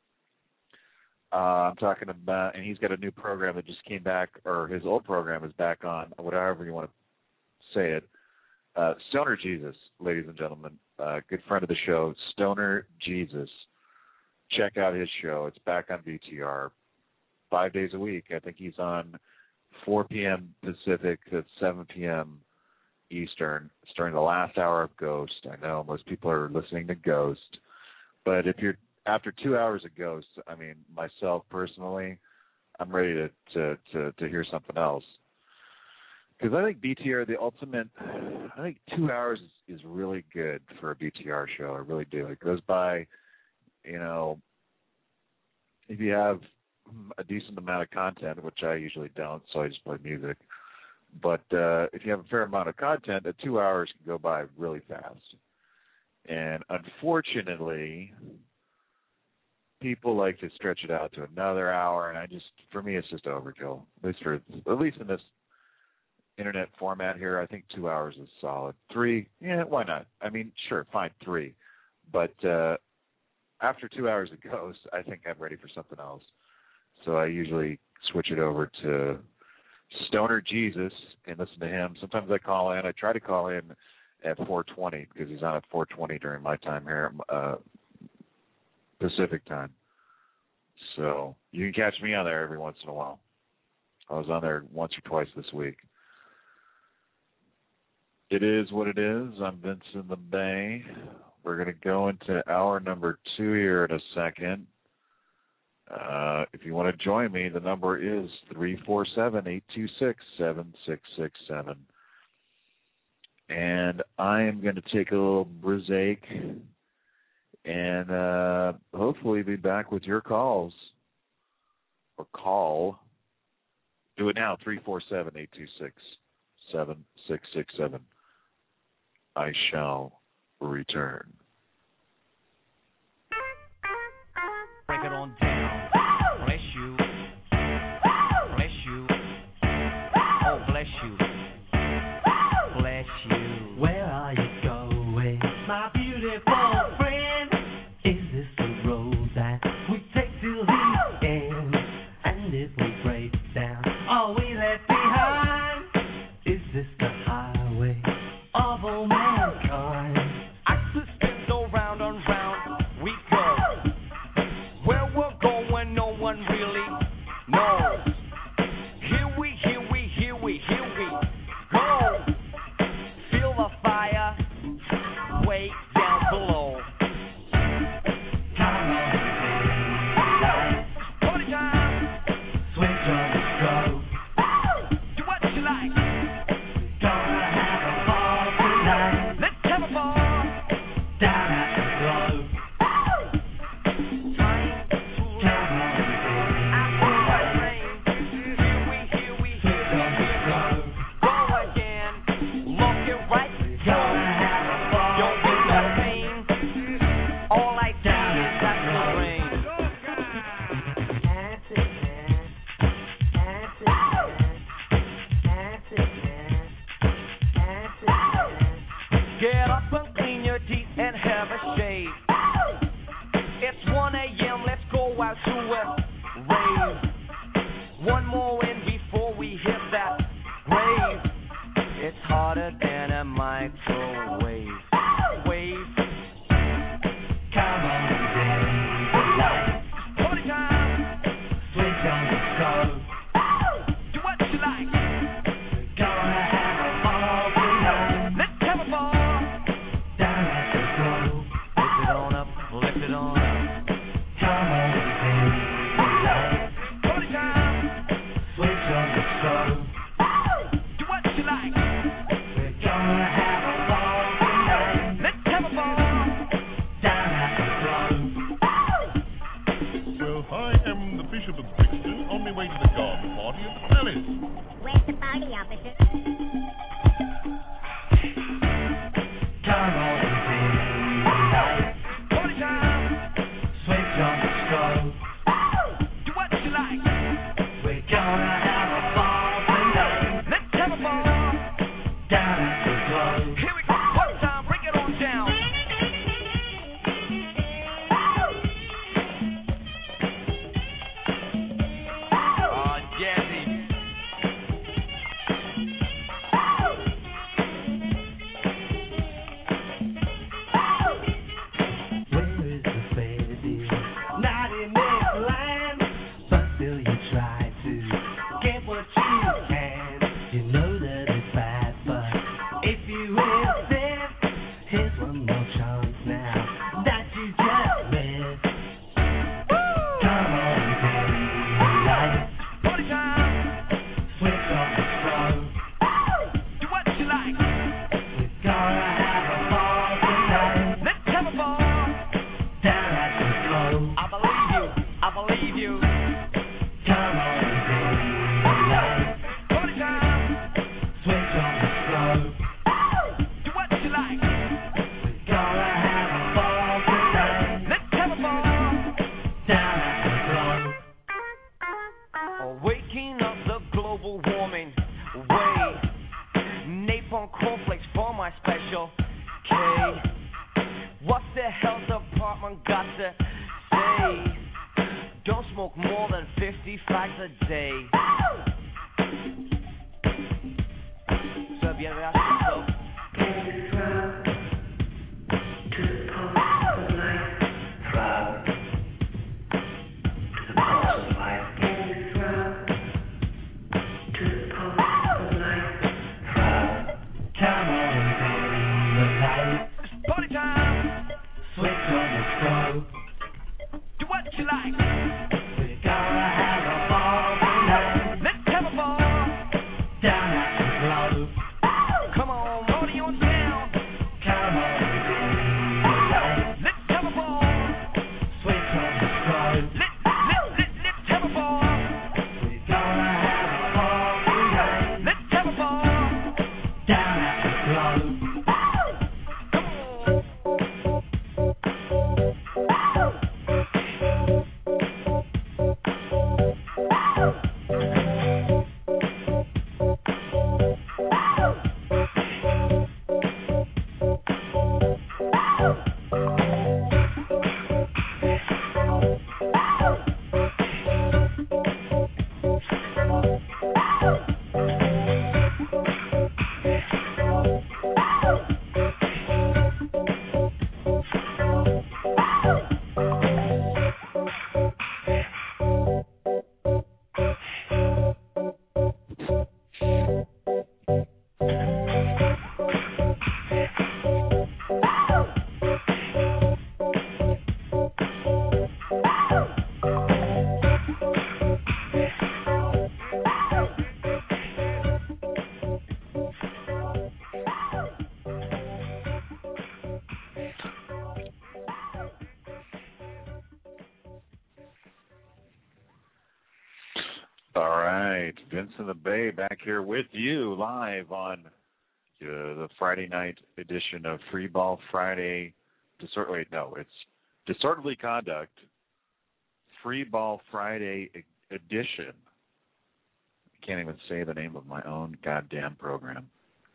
I'm talking about, and he's got a new program that just came back, or his old program is back on, whatever you want to say it. Stoner Jesus, ladies and gentlemen, good friend of the show, Stoner Jesus. Check out his show. It's back on VTR 5 days a week. I think he's on 4 p.m. Pacific to 7 p.m. Eastern. It's during the last hour of Ghost. I know most people are listening to Ghost, but if you're after 2 hours of Ghost, I mean, myself personally, I'm ready to hear something else. Because I think BTR, the ultimate, I think 2 hours is really good for a BTR show. I really do. It goes by, you know, if you have a decent amount of content, which I usually don't, so I just play music. But if you have a fair amount of content, 2 hours can go by really fast. And unfortunately, people like to stretch it out to another hour, and for me, it's just overkill. At least in this internet format here, I think 2 hours is solid. 3, yeah, why not? I mean, sure, fine, 3. But after 2 hours of Ghost, I think I'm ready for something else. So I usually switch it over to Stoner Jesus and listen to him. Sometimes I call in. I try to call in at 4:20 because he's on at 4:20 during my time here, Pacific time. So you can catch me on there every once in a while. I was on there once or twice this week. It is what it is. I'm Vince in the Bay. We're going to go into hour number 2 here in a second. If you want to join me, the number is 347-826-7667. And I am going to take a little break and hopefully be back with your calls. Or call. Do it now, 347-826-7667. I shall return. Break it on down. Bless you. Bless you. Oh, bless you. Bless you. Where are you going, my beautiful friend? Is this the road that we take till the end? And if we break down, are we left behind? Is this the highway of all mankind? Axis spins go round and round we go. Where we're going, no one really knows. Here we go. Feel the fire way down below. Come on, baby. Party time. Switch on the strobe. Do what you like. Gonna have a ball tonight. Let's have a ball. Down at the globe. Time to come on, baby. After rain. Here we go. Go again. Look it right. Gonna have a ball. Don't get no pain. All I see is that the rain. Get up and clean your teeth and have a shave. It's 1 a.m., let's go out to a rave. One more in before we hit that grave. It's hotter than a microwave. Wave. Come on, baby. Party time. Switch on the strobe. Do what you like. We're gonna have a ball tonight. Let's have a ball. Down at the globe. Lift it on up, lift it on up. Come on, baby. Party time. Switch on the strobe. Do what you like. We're gonna have a ball tonight. Let's have a ball. Down at the globe. So I am the Bishop of Brixton on my way to the garden party at the palace. Where's the party, officer? Come on, baby. Party time. Switch on the strobe. Do what you like. down at the club. Here we go, one time, break it on down. Vince in the Bay back here with you live on the Friday night edition of Free Ball Friday. It's Disorderly Conduct Free Ball Friday edition. I can't even say the name of my own goddamn program.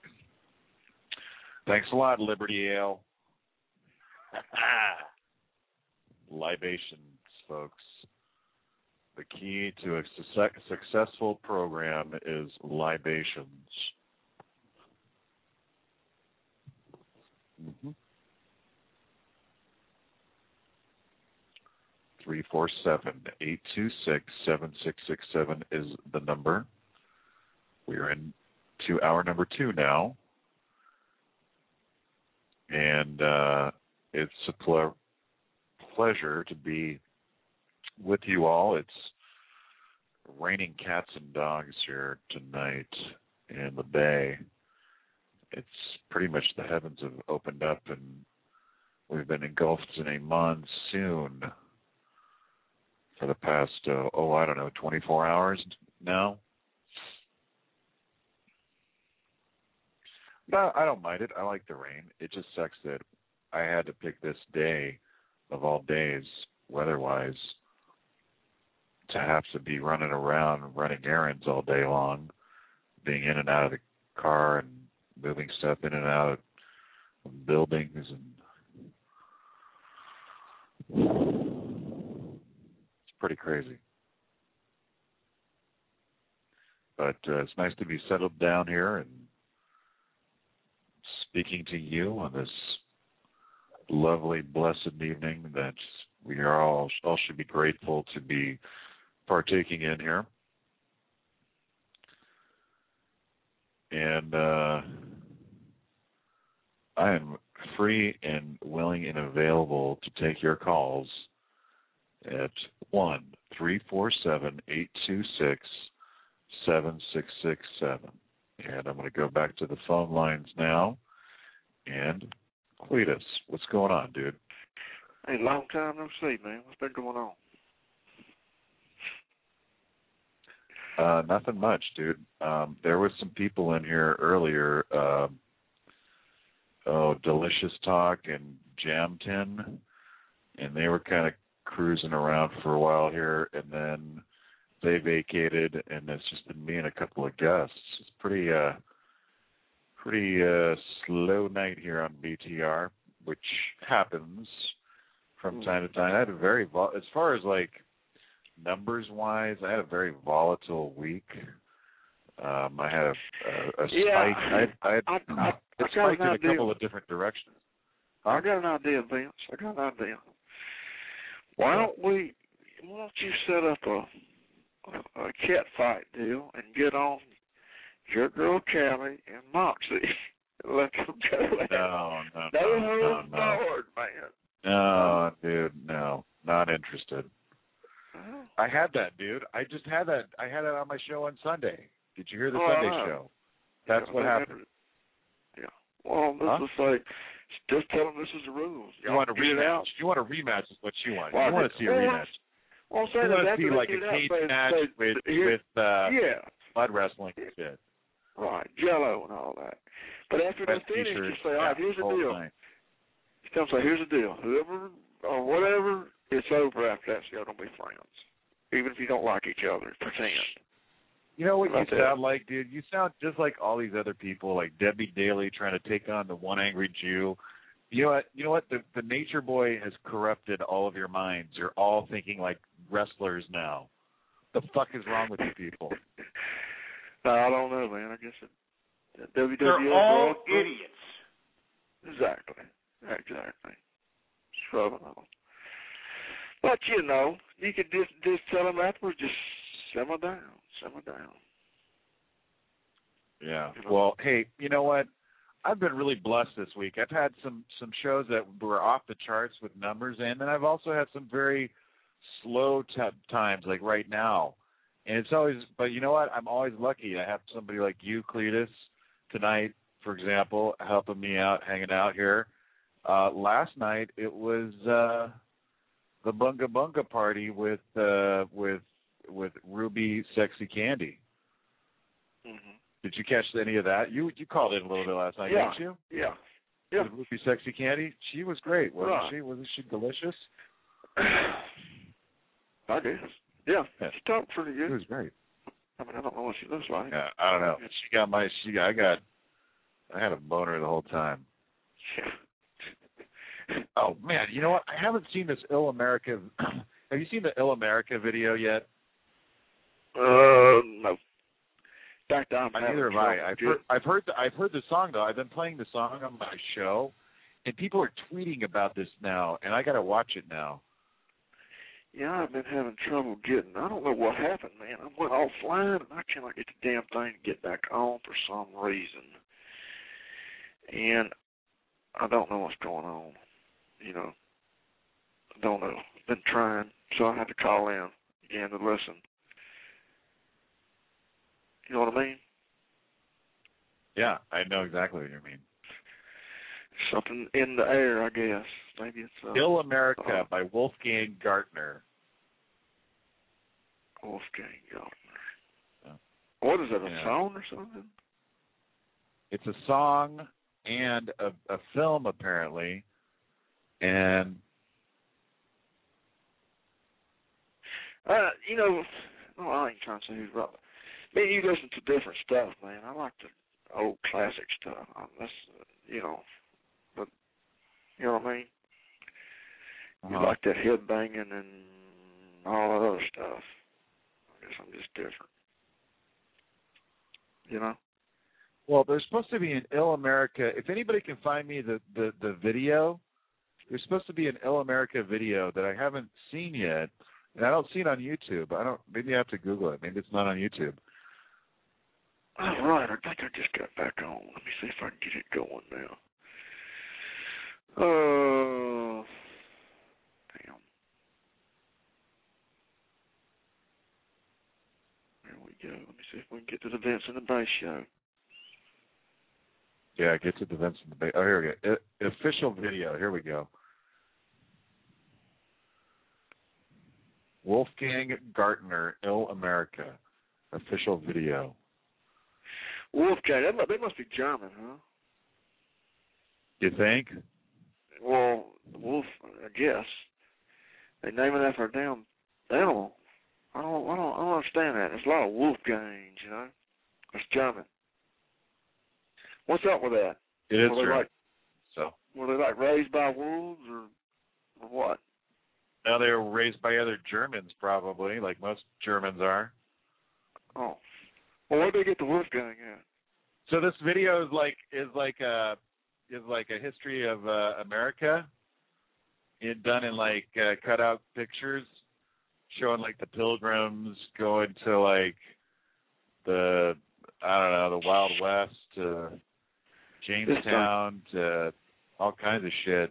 Thanks a lot, Liberty Ale. Libations, folks. The key to a successful program is libations. Mm-hmm. 347-826-7667 is the number. We're into hour number 2 now. And it's a pleasure to be with you all. It's raining cats and dogs here tonight in the Bay. It's pretty much the heavens have opened up and we've been engulfed in a monsoon for the past, 24 hours now. But I don't mind it. I like the rain. It just sucks that I had to pick this day of all days, weather-wise, to have to be running around, running errands all day long, being in and out of the car and moving stuff in and out of buildings, and it's pretty crazy. But it's nice to be settled down here and speaking to you on this lovely, blessed evening that we are all should be grateful to be partaking in here. And I am free and willing and available to take your calls at 1-347-826-7667. And I'm going to go back to the phone lines now. And Cletus, what's going on, dude? Hey, long time no see, man. What's been going on? Nothing much, dude. There was some people in here earlier, Delicious Talk and Jam Tin, and they were kind of cruising around for a while here, and then they vacated, and it's just been me and a couple of guests. It's pretty slow night here on BTR, which happens from time to time. I had a very as far as like numbers-wise, I had a very volatile week. I had a spike. I spiked in a couple of different directions. Huh? I got an idea, Vince. Why don't you set up a cat fight deal and get on your girl Callie and Moxie and let them go at it? No. Lord, man. No, dude, no. Not interested. I had that, dude. I just had that. I had it on my show on Sunday. Did you hear the Sunday show? That's what happened. Yeah. Well, this is like, just tell them this is the rules. You want a rematch? You want a rematch is what you want. Well, you want to see a rematch. Well, you want to see like a cage match with mud wrestling and shit. Right, Jello and all that. But after they finish, you say, all right, here's the deal. You tell them, say, here's the deal. Whoever or whatever, it's over after that, so y'all don't be friends. Even if you don't like each other, pretend. You know what you sound like, dude? You sound just like all these other people, like Debbie Daly trying to take on the one angry Jew. You know what? The Nature Boy has corrupted all of your minds. You're all thinking like wrestlers now. The fuck is wrong with you people? I don't know, man. I guess WWE. They're all idiots. Exactly. Shoving on. But you know, you could just tell them afterwards, just simmer down. Yeah. Well, hey, you know what? I've been really blessed this week. I've had some shows that were off the charts with numbers, and then I've also had some very slow times, like right now. And it's always, but you know what? I'm always lucky. I have somebody like you, Cletus, tonight, for example, helping me out, hanging out here. Last night it was the Bunga Bunga party with Ruby Sexy Candy. Mm-hmm. Did you catch any of that? You called in a little bit last night, didn't you? Yeah. With Ruby Sexy Candy? She was great, wasn't she? Wasn't she delicious? I guess. Yeah. She talked pretty good. She was great. I mean, I don't know what she looks like. Yeah, I don't know. I had a boner the whole time. Oh man, you know what? I haven't seen this Ill America. Have you seen the Ill America video yet? No. Neither have I. I've heard the song though. I've been playing the song on my show, and people are tweeting about this now, and I got to watch it now. Yeah, I've been having trouble getting. I don't know what happened, man. I went offline, and I cannot get the damn thing to get back on for some reason, and I don't know what's going on. You know, I don't know. I've been trying, so I had to call in again to listen. You know what I mean? Yeah, I know exactly what you mean. Something in the air, I guess. Maybe it's Ill America by Wolfgang Gartner. Wolfgang Gartner. Yeah. What is it, a song or something? It's a song and a film, apparently. And you know, I ain't trying to say who's right. Man, you listen to different stuff, man. I like to old classic stuff. That's but you know what I mean. You like that head banging and all that other stuff. I guess I'm just different. You know. Well, there's supposed to be an Ill America. If anybody can find me the video, there's supposed to be an Ill America video that I haven't seen yet, and I don't see it on YouTube. Maybe I have to Google it. Maybe it's not on YouTube. All right, I think I just got back on. Let me see if I can get it going now. Damn. There we go. Let me see if we can get to the Vince and the Bass show. Yeah, get to the Vince and the Bass. Oh, here we go. Official video. Here we go. Wolfgang Gartner, Ill America. Official video. Wolfgang, they must be German, huh? You think? Well, Wolf, I guess. They name it after a damn animal. I don't understand that. There's a lot of Wolfgangs, you know. It's German. What's up with that? It is German. Were they like raised by wolves or what? No, they were raised by other Germans, probably, like most Germans are. Oh. Well, where did they get the Wolfgang at? So this video is like a history of America, done in like cutout pictures, showing like the Pilgrims going to like the Wild West to Jamestown to all kinds of shit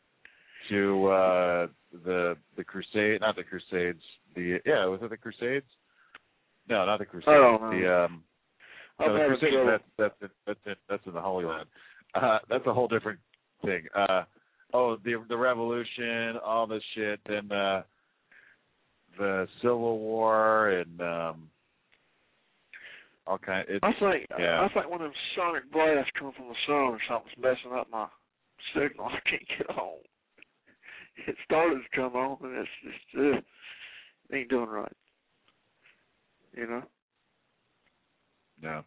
to the Crusade, not the Crusades. Was it the Crusades? No, not the Crusades. I don't know. The Crusades, that's in the Holy Land. That's a whole different thing. The Revolution, all this shit, and the Civil War, and all kind. I think one of them sonic blasts come from the sun or something's messing up my signal. I can't get on. It started to come on, and it ain't doing right. You know? No.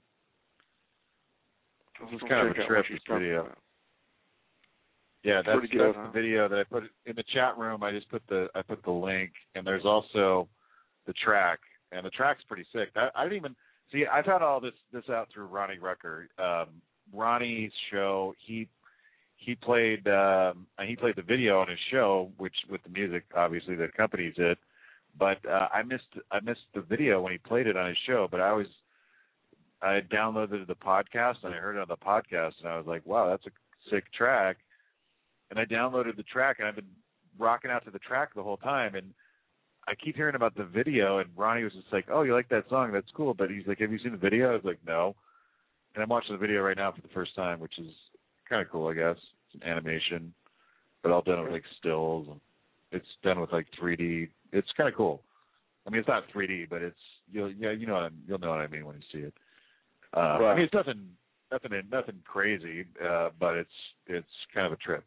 This is kind of a trip, this video. Yeah, that's the video that I put in the chat room. I put the link, and there's also the track, and the track's pretty sick. I didn't even see. I found all this out through Ronnie Rucker. Ronnie's show. He played the video on his show, which with the music obviously that accompanies it. But I missed the video when he played it on his show. But I downloaded the podcast and I heard it on the podcast, and I was like, wow, that's a sick track. And I downloaded the track, and I've been rocking out to the track the whole time. And I keep hearing about the video, and Ronnie was just like, oh, you like that song? That's cool. But he's like, have you seen the video? I was like, no. And I'm watching the video right now for the first time, which is kind of cool, I guess. It's an animation, but all done with like stills. And it's done with like 3D. It's kind of cool. I mean, it's not 3D, but you'll know what I mean when you see it. Right. I mean, it's nothing crazy, but it's kind of a trip.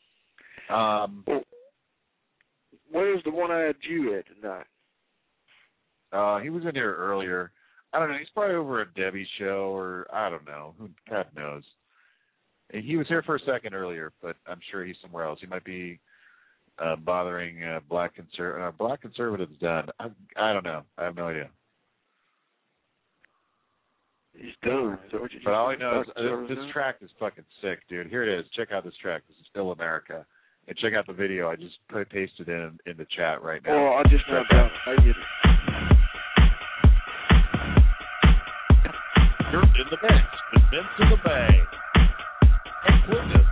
Where's the one I had you at tonight? He was in here earlier. I don't know. He's probably over at Debbie's show, or I don't know. Who God knows. He was here for a second earlier, but I'm sure he's somewhere else. He might be bothering black conservatives done. I don't know. I have no idea. He's done. But all I know is this track is fucking sick, dude. Here it is. Check out this track. This is Ill America. And check out the video. I just pasted in the chat right now. Oh, I just know about it. You're in the mix with Vince in the Bay. Inclusive.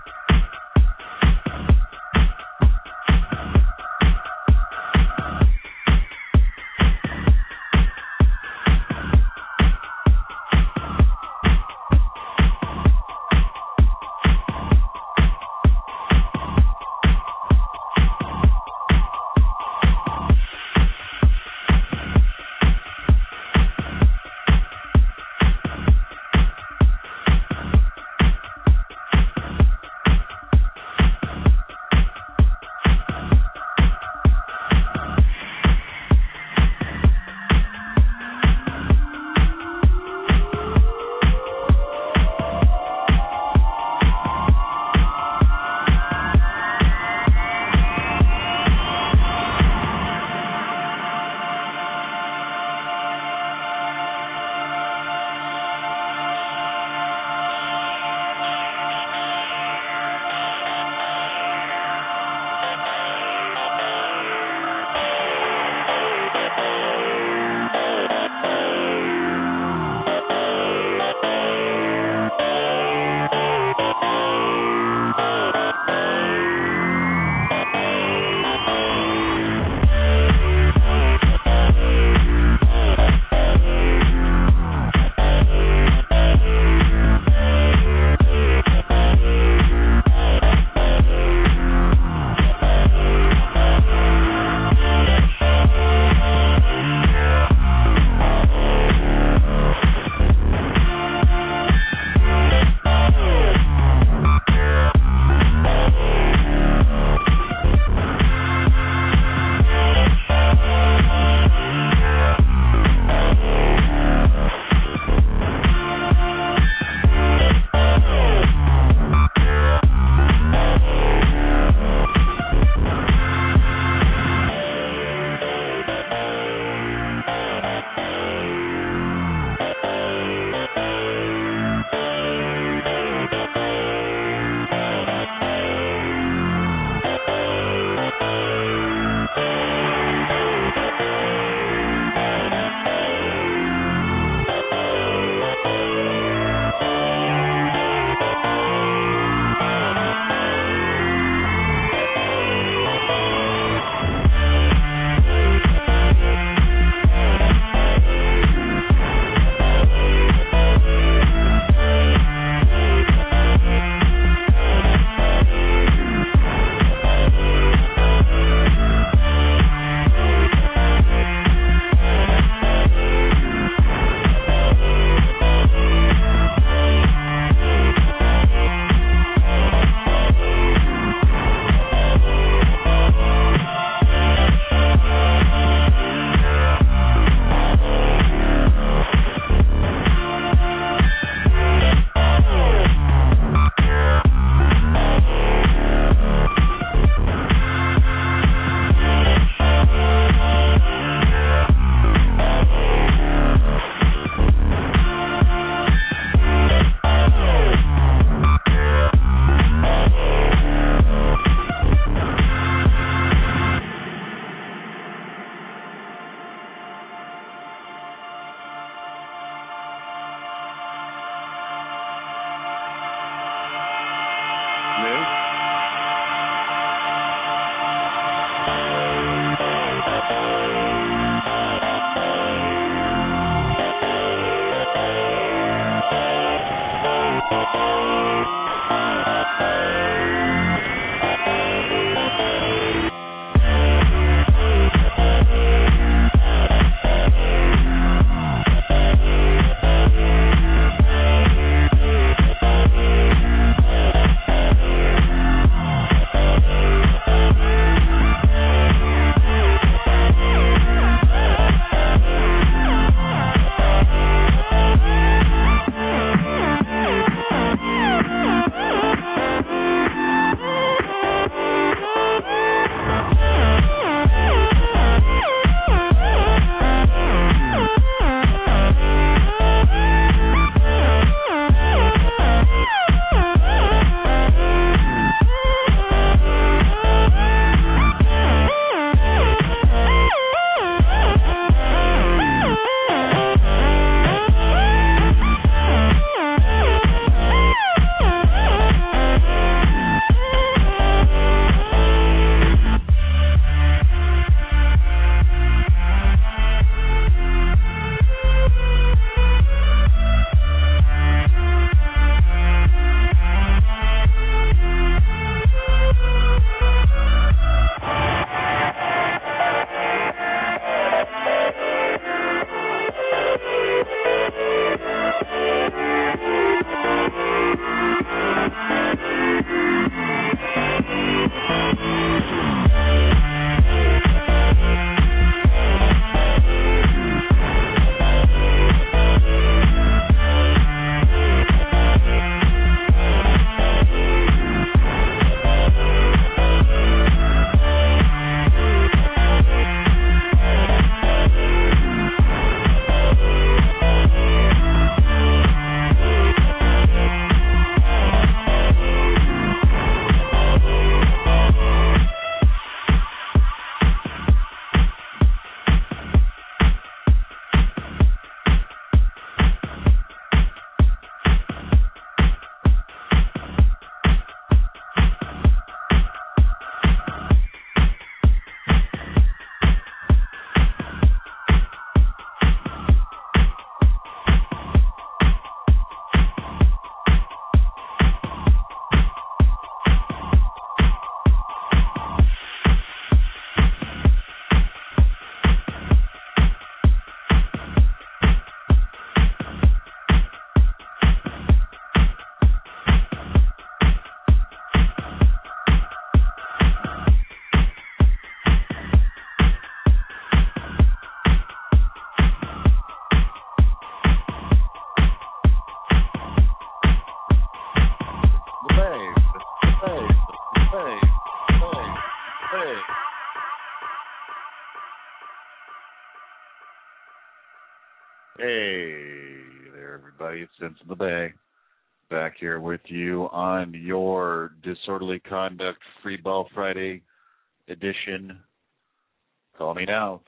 everybody. It's Vince in the Bay, back here with you on your Disorderly Conduct Free Ball Friday edition. Call me now,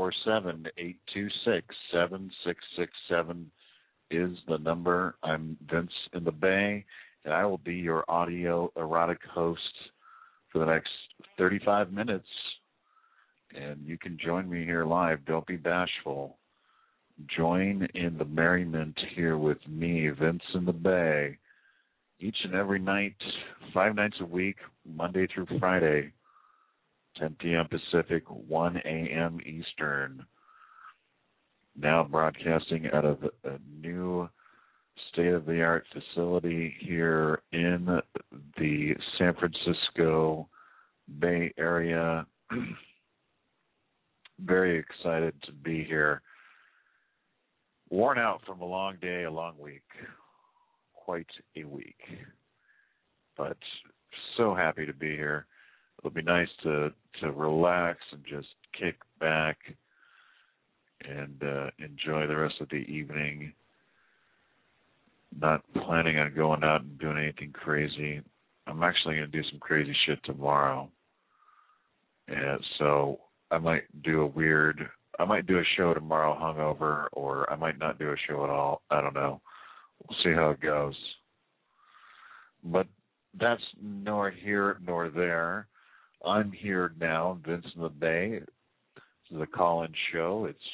347-826-7667 is the number. I'm Vince in the Bay, and I will be your audio erotic host for the next 35 minutes. And you can join me here live. Don't be bashful. Join in the merriment here with me, Vince in the Bay, each and every night, 5 nights a week, Monday through Friday, 10 p.m. Pacific, 1 a.m. Eastern. Now broadcasting out of a new state-of-the-art facility here in the San Francisco Bay Area. Very excited to be here. Worn out from a long day, a long week. Quite a week. But so happy to be here. It'll be nice to relax and just kick back and enjoy the rest of the evening. Not planning on going out and doing anything crazy. I'm actually going to do some crazy shit tomorrow. And so I might do a show tomorrow hungover, or I might not do a show at all. I don't know. We'll see how it goes. But that's nor here nor there. I'm here now, Vince in the Bay. This is a call-in show. It's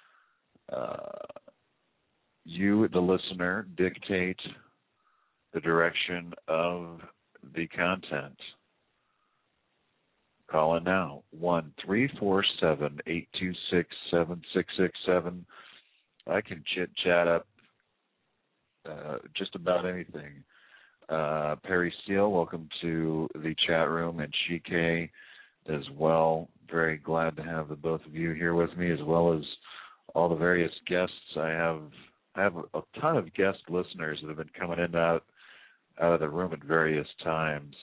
you, the listener, dictate the direction of the content. Call in now, 1-347-826-7667. I can chit-chat up just about anything. Perry Steele, welcome to the chat room, and Shike as well. Very glad to have the both of you here with me, as well as all the various guests. I have a ton of guest listeners that have been coming in and out of the room at various times.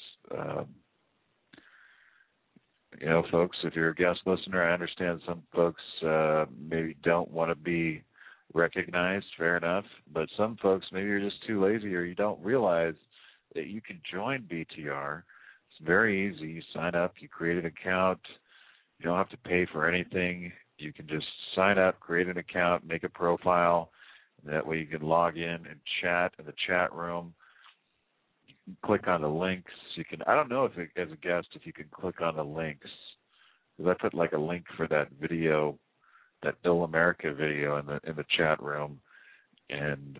You know, folks, if you're a guest listener, I understand some folks maybe don't want to be recognized, fair enough, but some folks, maybe you're just too lazy or you don't realize that you can join BTR. It's very easy. You sign up, you create an account. You don't have to pay for anything. You can just sign up, create an account, make a profile. That way you can log in and chat in the chat room. You can click on the links. You can. I don't know if as a guest if you can click on the links, because I put like a link for that video, that Ill America video in the chat room, and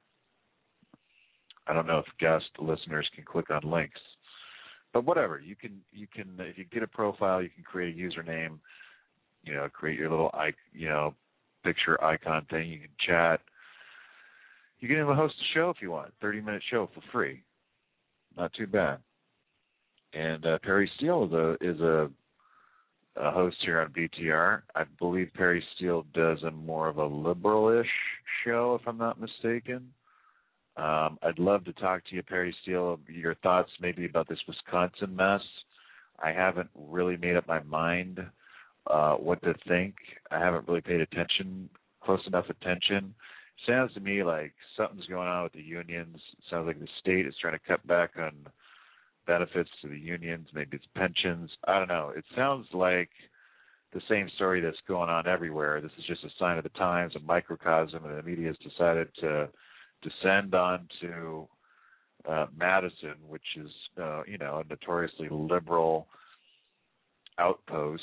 I don't know if guest listeners can click on links. But whatever, you can if you get a profile, you can create a username, create your little picture icon thing. You can chat. You can even host a show if you want, 30-minute show for free. Not too bad. And Perry Steele is a host here on BTR. I believe Perry Steele does a more of a liberal-ish show, if I'm not mistaken. I'd love to talk to you, Perry Steele, your thoughts maybe about this Wisconsin mess. I haven't really made up my mind what to think. I haven't really paid close enough attention. Sounds to me like something's going on with the unions. Sounds like the state is trying to cut back on benefits to the unions, maybe it's pensions. I don't know. It sounds like the same story that's going on everywhere. This is just a sign of the times, a microcosm, and the media has decided to descend on to Madison, which is, a notoriously liberal outpost.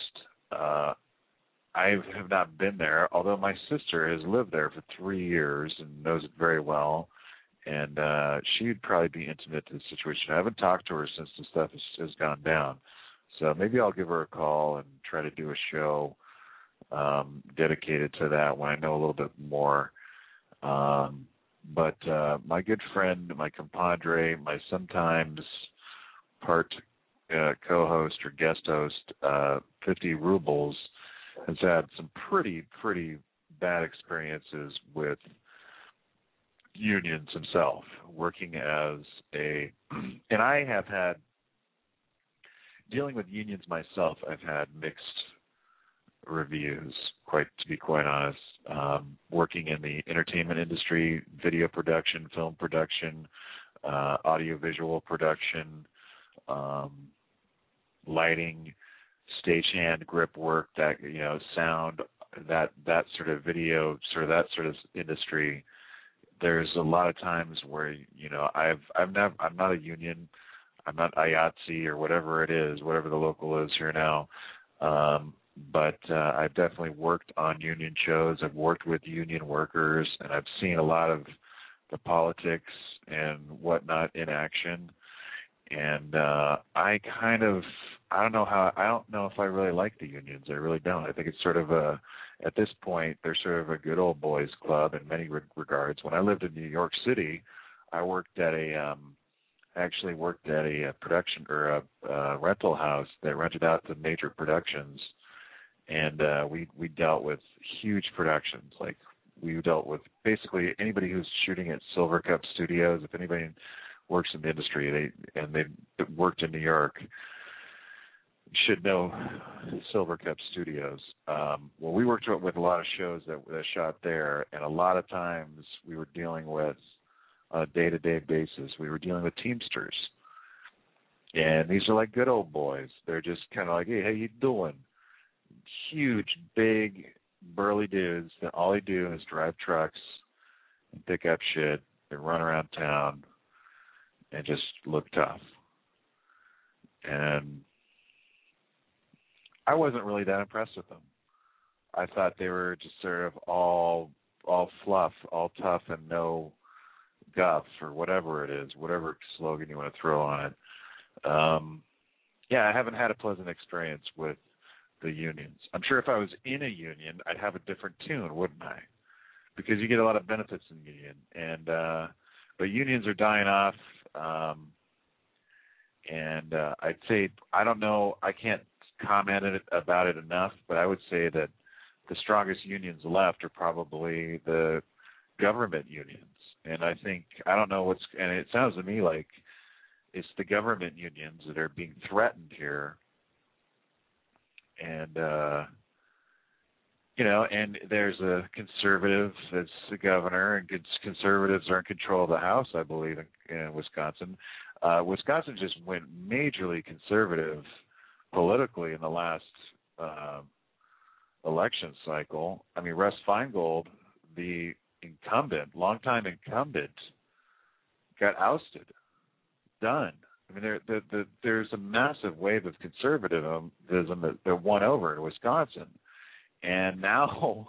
I have not been there, although my sister has lived there for 3 years and knows it very well, and she'd probably be intimate to the situation. I haven't talked to her since the stuff has gone down, so maybe I'll give her a call and try to do a show dedicated to that when I know a little bit more. But my good friend, my compadre, my sometimes part co-host or guest host, 50 Rubles, has had some pretty bad experiences with unions himself, working as and I have had, dealing with unions myself, I've had mixed reviews, to be quite honest. Working in the entertainment industry, video production, film production, audiovisual production, lighting, stagehand, grip work, that sound, that sort of video, that sort of industry. There's a lot of times where I'm not a union, I'm not IATSE or whatever it is, whatever the local is here now. But I've definitely worked on union shows. I've worked with union workers, and I've seen a lot of the politics and whatnot in action. And I don't know if I really like the unions. I really don't. I think it's sort of at this point, they're sort of a good old boys club in many regards. When I lived in New York City, I worked at a production or a rental house that rented out to major productions. And we dealt with huge productions. Like, we dealt with basically anybody who's shooting at Silver Cup Studios. If anybody works in the industry they worked in New York, should know Silver Cup Studios. Well, we worked with a lot of shows that shot there, and a lot of times we were dealing with, on a day-to-day basis, we were dealing with Teamsters. And these are like good old boys. They're just kind of like, hey, how you doing? Huge, big, burly dudes that all they do is drive trucks and pick up shit and run around town and just look tough. And I wasn't really that impressed with them. I thought they were just sort of all fluff, all tough and no guff or whatever it is, whatever slogan you want to throw on it. I haven't had a pleasant experience with the unions. I'm sure if I was in a union, I'd have a different tune, wouldn't I? Because you get a lot of benefits in the union, and but unions are dying off. I'd say, I don't know, I can't comment about it enough, but I would say that the strongest unions left are probably the government unions. And I think, I don't know and it sounds to me like it's the government unions that are being threatened here. And, and there's a conservative that's the governor, and conservatives are in control of the House, I believe, in Wisconsin. Wisconsin just went majorly conservative politically in the last election cycle. I mean, Russ Feingold, the longtime incumbent, got ousted. Done. I mean, there's a massive wave of conservatism that won over in Wisconsin, and now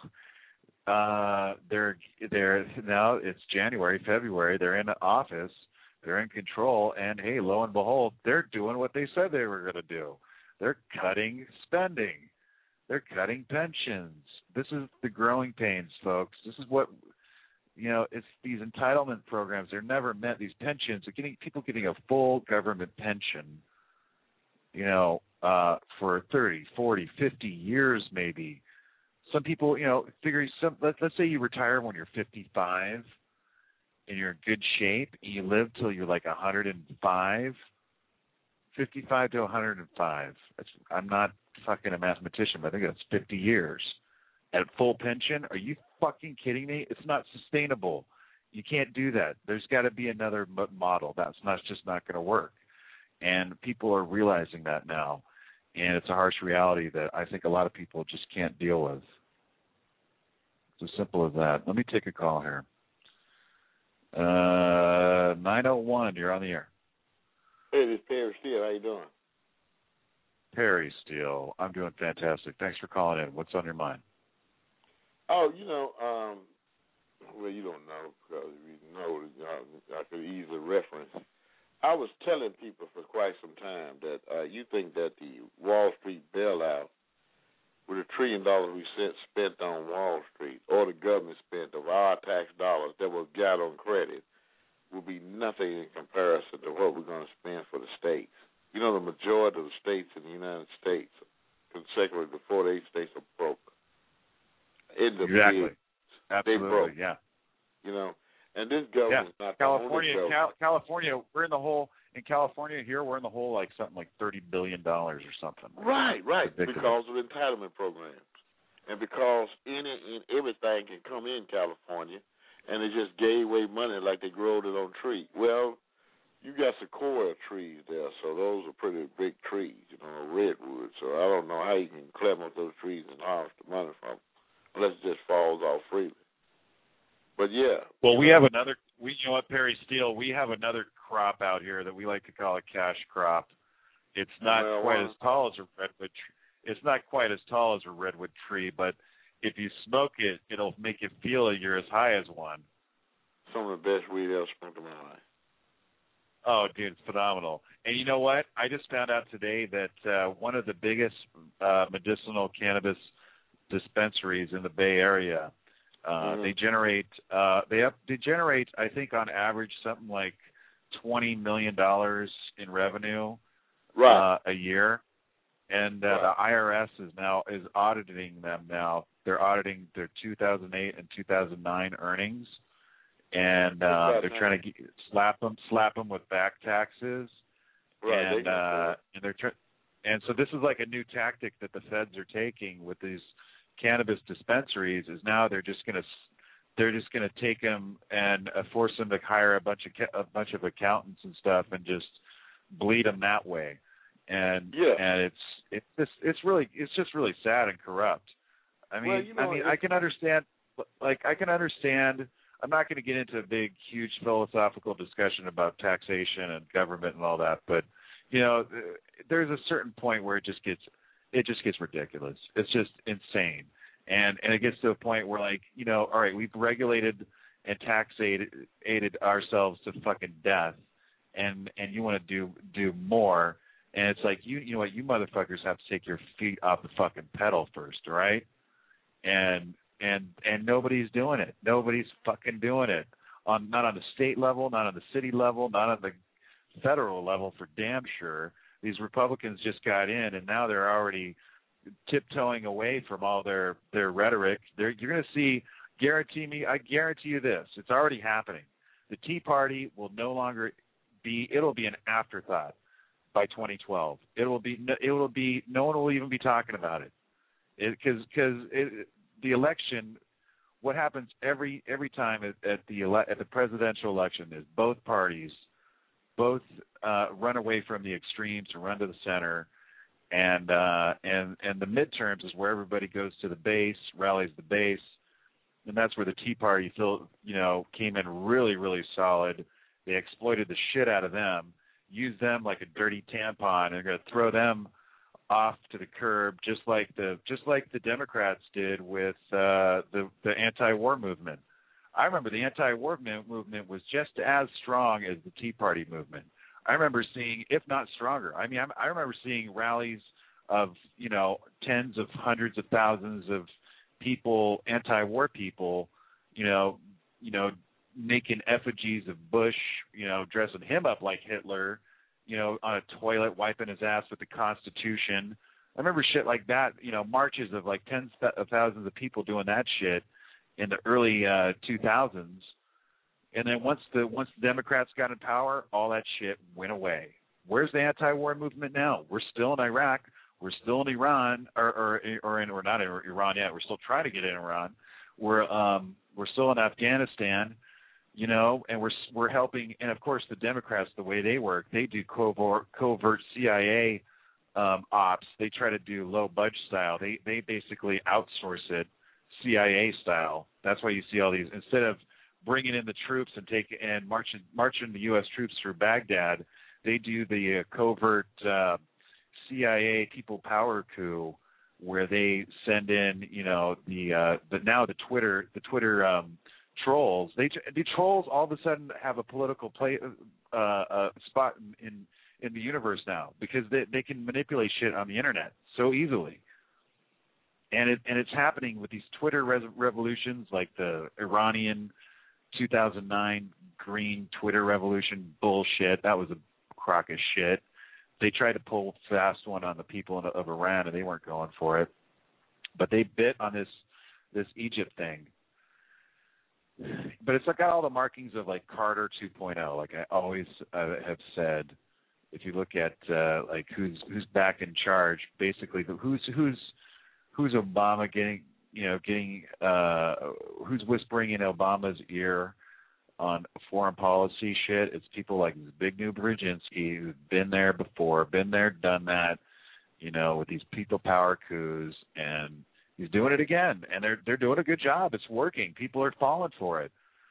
now it's January, February. They're in office, they're in control, and hey, lo and behold, they're doing what they said they were going to do. They're cutting spending. They're cutting pensions. This is the growing pains, folks. This is what. It's these entitlement programs. They're never meant, these pensions, people getting a full government pension, for 30, 40, 50 years maybe. Some people, let's say you retire when you're 55 and you're in good shape and you live till you're like 105, 55 to 105. I'm not fucking a mathematician, but I think that's 50 years. At full pension? Are you fucking kidding me? It's not sustainable. You can't do that. There's got to be another model. That's just not going to work. And people are realizing that now. And it's a harsh reality that I think a lot of people just can't deal with. It's as simple as that. Let me take a call here. 901, you're on the air. Hey, this is Perry Steele. How you doing? Perry Steele. I'm doing fantastic. Thanks for calling in. What's on your mind? Oh, well, you don't know, because if you know, I could easily reference. I was telling people for quite some time that you think that the Wall Street bailout, with $1 trillion we spent on Wall Street, or the government spent of our tax dollars that was got on credit, will be nothing in comparison to what we're going to spend for the states. The majority of the states in the United States, consecutively, the 48 states are broke. Exactly. Absolutely. They broke. Yeah. And this government's not California. The only government. California. We're in the hole. In California, here we're in the hole like something like $30 billion or something. Right. Because of entitlement programs. and because any and everything can come in California, and they just gave away money like they growed it on trees. Well, you got sequoia trees there, so those are pretty big trees, redwoods. So I don't know how you can climb up those trees and harvest the money from them, unless it just falls off freely. But yeah. Well, we have another. You know what, Perry Steele? We have another crop out here that we like to call a cash crop. It's not quite as tall as a redwood. It's not quite as tall as a redwood tree, but if you smoke it, it'll make you feel like you're as high as one. Some of the best weed I've smoked in my life. Oh, dude, it's phenomenal. And you know what? I just found out today that one of the biggest medicinal cannabis dispensaries in the Bay Area, they generate they generate, I think, on average something like $20 million in revenue a year. And the IRS is auditing them now. They're auditing their 2008 and 2009 earnings, and they're trying to slap them with back taxes. Right. And so this is like a new tactic that the feds are taking with these cannabis dispensaries. Is now they're just gonna take them and force them to hire a bunch of accountants and stuff and just bleed them that way. And it's just really sad and corrupt. I mean, I can understand. I'm not going to get into a big, huge philosophical discussion about taxation and government and all that, but there's a certain point where it just gets ridiculous. It's just insane, and it gets to a point where, all right, we've regulated and taxated ourselves to fucking death, and you want to do more. And it's like, you know what, you motherfuckers have to take your feet off the fucking pedal first, all right? And nobody's doing it. Nobody's fucking doing it. Not on the state level, not on the city level, not on the federal level for damn sure. These Republicans just got in, and now they're already tiptoeing away from all their rhetoric. You're going to see, I guarantee you this, it's already happening. The Tea Party will no longer it'll be an afterthought. By 2012, it will be no one will even be talking about it, because the election, what happens every time at the presidential election is both parties run away from the extremes and run to the center, and the midterms is where everybody goes to the base, rallies the base, and that's where the Tea Party came in really, really solid. They exploited the shit out of them. Use them like a dirty tampon, and they're going to throw them off to the curb, just like the Democrats did with the anti-war movement. I remember the anti-war movement was just as strong as the Tea Party movement. I remember seeing, if not stronger. I mean, I remember seeing rallies of tens of hundreds of thousands of people, anti-war people, making effigies of Bush, dressing him up like Hitler, on a toilet, wiping his ass with the Constitution. I remember shit like that, marches of like tens of thousands of people doing that shit in the early 2000s. And then once the Democrats got in power, all that shit went away. Where's the anti-war movement now? We're still in Iraq. We're still in Iran, or we're not in Iran yet. We're still trying to get in Iran. We're still in Afghanistan. And we're helping, and of course the Democrats, the way they work, they do covert CIA ops. They try to do low budget style. They basically outsource it CIA style. That's why you see all these, instead of bringing in the troops and marching the U.S. troops through Baghdad, they do the covert CIA people power coup, where they send in the Twitter trolls. The trolls all of a sudden have a political spot in the universe now, because they can manipulate shit on the internet so easily. And it's happening with these Twitter revolutions, like the Iranian 2009 green Twitter revolution bullshit. That was a crock of shit. They tried to pull a fast one on the people of Iran, and they weren't going for it. But they bit on this Egypt thing. But it's got all the markings of like Carter 2.0. Like I always have said, if you look at like who's back in charge, basically who's Obama getting who's whispering in Obama's ear on foreign policy shit. It's people like Zbigniew Brzezinski, who's been there before, been there, done that, with these people power coups, and he's doing it again, and they're doing a good job. It's working. People are falling for it.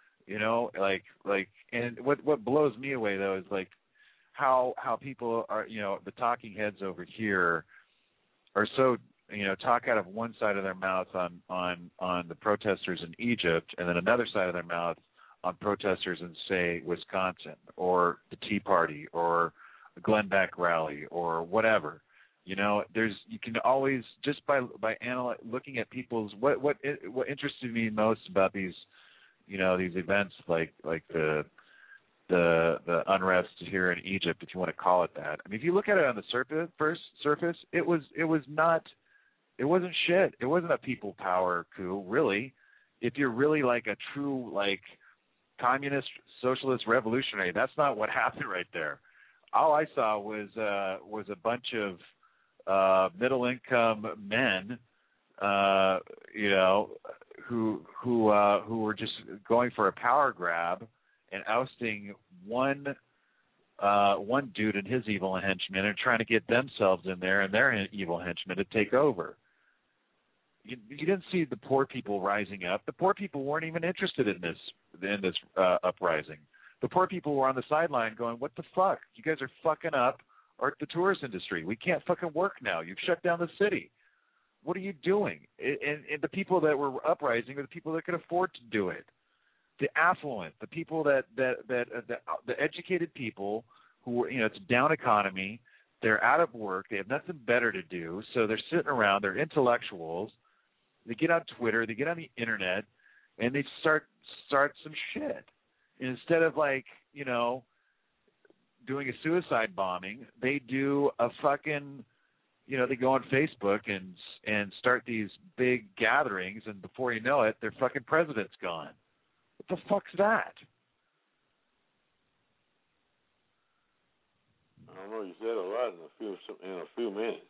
And what blows me away though is like how people are, the talking heads over here are so talk out of one side of their mouth on the protesters in Egypt, and then another side of their mouth on protesters in, say, Wisconsin or the Tea Party or the Glenn Beck rally or whatever. You can always, just by looking at people's what interested me most about these these events like the unrest here in Egypt, if you want to call it that. I mean, if you look at it on the surface, it wasn't shit. It wasn't a people power coup, really. If you're really like a true communist, socialist, revolutionary, that's not what happened right there. All I saw was a bunch of middle income men, who were just going for a power grab and ousting one dude and his evil henchmen and trying to get themselves in there and their evil henchmen to take over. You didn't see the poor people rising up. The poor people weren't even interested in this uprising. The poor people were on the sideline going, "What the fuck? You guys are fucking up the tourist industry. We can't fucking work now. You've shut down the city. What are you doing?" And the people that were uprising are the people that could afford to do it. The affluent, the people the educated people who it's a down economy. They're out of work. They have nothing better to do, so they're sitting around. They're intellectuals. They get on Twitter. They get on the internet, and they start some shit. And instead of doing a suicide bombing, they do a fucking, they go on Facebook and start these big gatherings, and before you know it, their fucking president's gone. What the fuck's that? I don't know. You said a lot in a few minutes,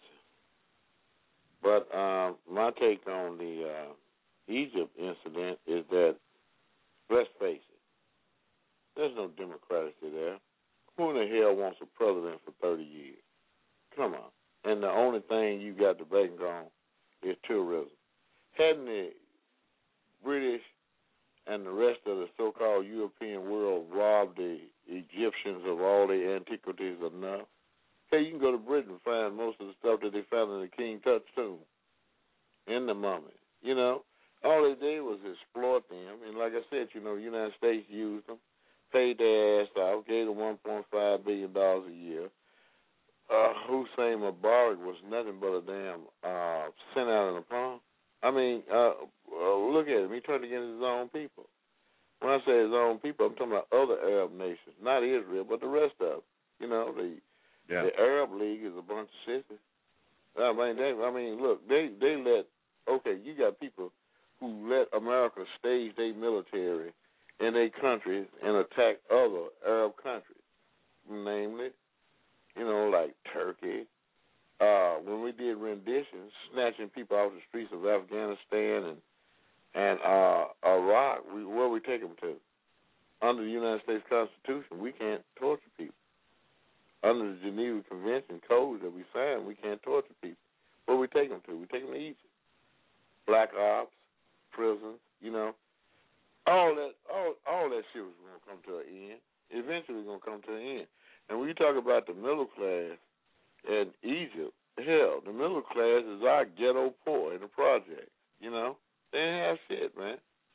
but my take on the Egypt incident is that, let's face it, there's no democracy there. Who in the hell wants a president for 30 years? Come on. And the only thing you got to bank on is tourism. Hadn't the British and the rest of the so-called European world robbed the Egyptians of all their antiquities enough? Hey, you can go to Britain and find most of the stuff that they found in the King Tut tomb, in the mummy. All they did was exploit them. And like I said, the United States used them, paid their ass off, gave them $1.5 billion a year. Hussein Mubarak was nothing but a damn sent out in a palm. I mean, look at him. He turned against his own people. When I say his own people, I'm talking about other Arab nations, not Israel, but the rest of them. The Arab League is a bunch of sissies. Look, they let, you got people who let America stage their military in their countries and attack other Arab countries, namely, like Turkey. When we did renditions, snatching people off the streets of Afghanistan and Iraq, where we take them to? Under the United States Constitution, we can't torture people. Under the Geneva Convention codes that we signed, we can't torture people. Where we take them to? We take them to Egypt. Black ops, prisons, all that shit was going to come to an end. Eventually, it's going to come to an end. And when you talk about the middle class in Egypt, hell, the middle class is our ghetto poor in the project. They didn't have shit, man.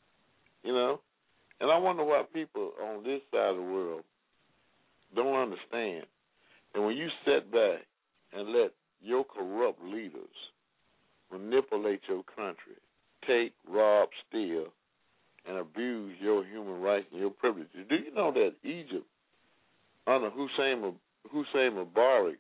And I wonder why people on this side of the world don't understand. And when you sit back and let your corrupt leaders manipulate your country, take, rob, steal, and abuse your human rights and your privileges, do you know that Egypt, under Hussein Mubarak,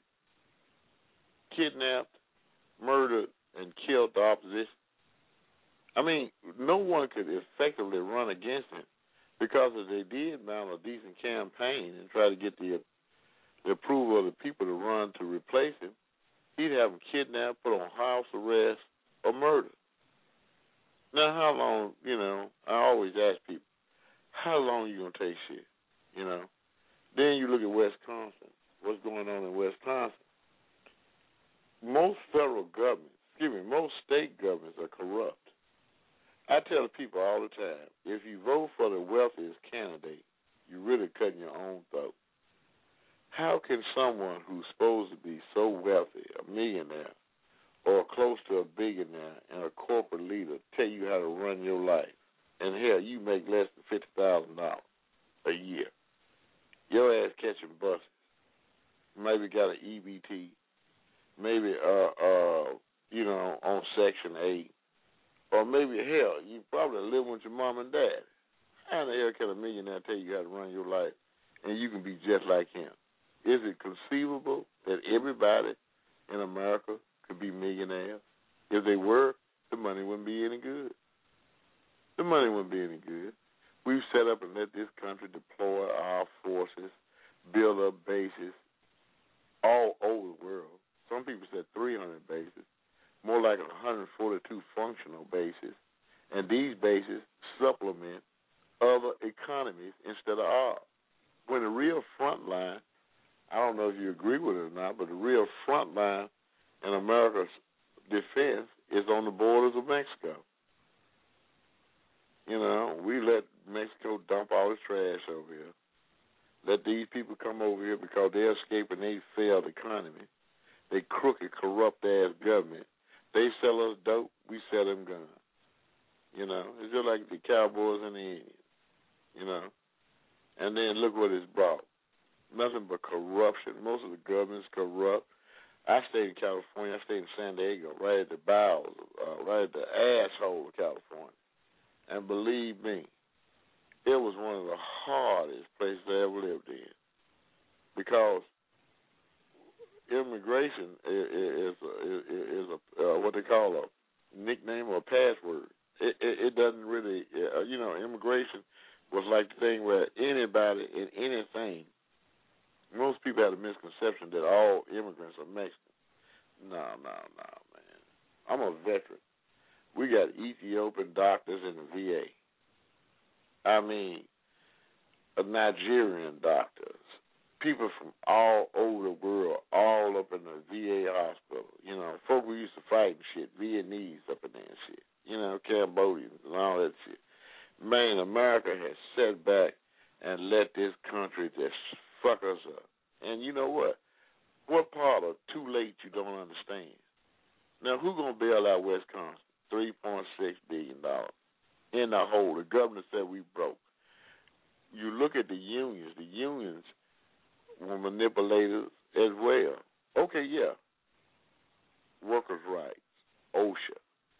kidnapped, murdered, and killed the opposition? I mean, no one could effectively run against him because if they did mount a decent campaign and try to get the approval of the people to run to replace him, he'd have them kidnapped, put on house arrest, or murdered. Now, how long, I always ask people, how long you going to take shit, Then you look at Wisconsin. What's going on in Wisconsin? Most federal governments, most state governments are corrupt. I tell people all the time, if you vote for the wealthiest candidate, you're really cutting your own throat. How can someone who's supposed to be so wealthy, a millionaire, or close to a billionaire and a corporate leader, tell you how to run your life? And hell, you make less than $50,000 a year. Your ass catching buses. Maybe got an EBT. Maybe, on Section 8. Or maybe, hell, you probably live with your mom and dad. How in the hell can a millionaire tell you how to run your life and you can be just like him? Is it conceivable that everybody in America could be millionaires? If they were, the money wouldn't be any good. The money wouldn't be any good. We've set up and let this country deploy our forces, build up bases all over the world. Some people said 300 bases, more like 142 functional bases. And these bases supplement other economies instead of ours. When the real front line, I don't know if you agree with it or not, but the real front line in America's defense is on the borders of Mexico. We let Mexico dump all its trash over here. Let these people come over here because they're escaping a failed economy. They crooked, corrupt-ass government. They sell us dope, we sell them guns. It's just like the Cowboys and the Indians, And then look what it's brought. Nothing but corruption. Most of the government's corrupt. I stayed in California. I stayed in San Diego, right at the bowels, right at the asshole of California. And believe me, it was one of the hardest places I ever lived in because immigration is what they call a nickname or a password. It doesn't really, immigration was like the thing where anybody and anything. Most people have a misconception that all immigrants are Mexican. No, man. I'm a veteran. We got Ethiopian doctors in the VA. I mean, Nigerian doctors. People from all over the world, all up in the VA hospital. Folk we used to fight and shit, Vietnamese up in there and shit. Cambodians and all that shit. Man, America has sat back and let this country just fuck us up. And you know what? What part of too late you don't understand? Now, who going to bail out Wisconsin? $3.6 billion in the hole. The governor said we broke. You look at the unions. The unions were manipulators as well. Okay, yeah. Workers' rights, OSHA,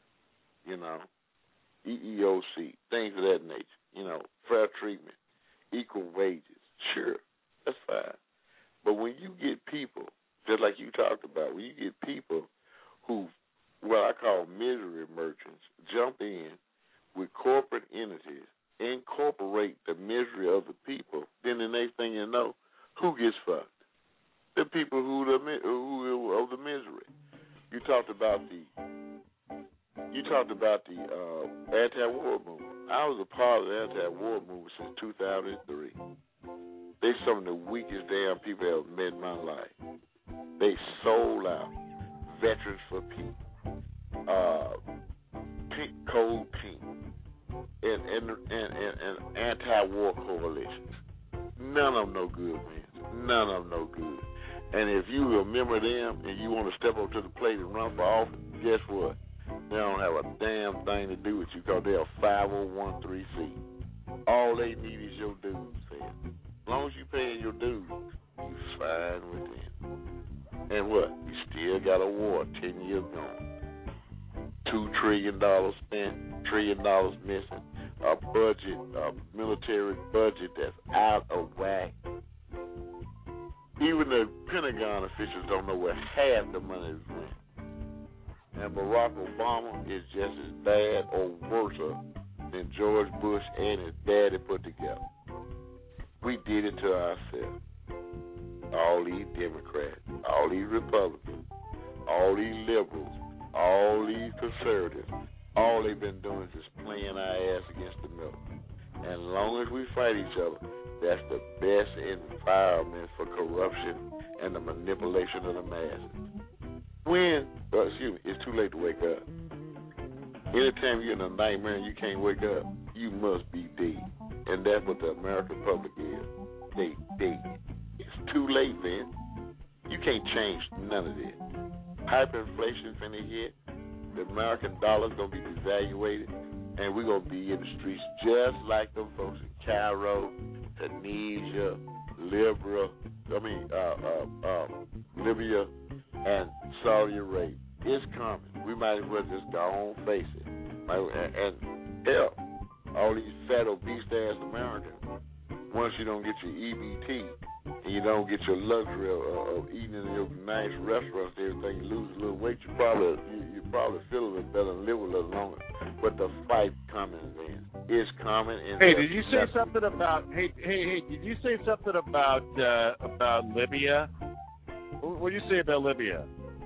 EEOC, things of that nature, fair treatment, equal wages. Sure, that's fine. But when you get people, just like you talked about, when you get people who, what I call misery merchants, jump in with corporate entities, incorporate the misery of the people, then the next thing you know, who gets fucked? The people who of the misery. You talked about the anti-war movement. I was a part of the anti-war movement since 2003. They some of the weakest damn people I ever met in my life. They sold out Veterans for Peace, Pink Cold Pink, and anti-war coalitions. None of them no good, man. None of them no good. And if you remember them and you want to step up to the plate and run for office, guess what? They don't have a damn thing to do with you because they're a 501(c)(3). All they need is your dues, man. As long as you paying your dues, you fine with them. And what? You still got a war 10 years gone. $2 trillion spent, $1 trillion missing. A budget, a military budget that's out of whack. Even the Pentagon officials don't know where half the money is went. And Barack Obama is just as bad or worse than George Bush and his daddy put together. We did it to ourselves. All these Democrats, all these Republicans, all these liberals, all these conservatives, all they've been doing is just playing our ass against the middle. And as long as we fight each other, that's the best environment for corruption and the manipulation of the masses. It's too late to wake up. Anytime you're in a nightmare and you can't wake up, you must be dead. And that's what the American public is. They dead. It's too late, man. You can't change none of this. Hyperinflation finna hit. The American dollar's gonna be devaluated, and we're gonna be in the streets just like them folks in Cairo, Tunisia, Libya, and Saudi Arabia. It's coming. We might as well just go on face it. And hell, all these fat, obese-ass Americans, once you don't get your EBT and you don't get your luxury of eating in your nice restaurants and everything, you lose a little weight, you probably feel a little better and live a little longer. But the fight coming, man. It's coming. And hey, did you say something about? Hey, did you say something about Libya? What did you say about Libya?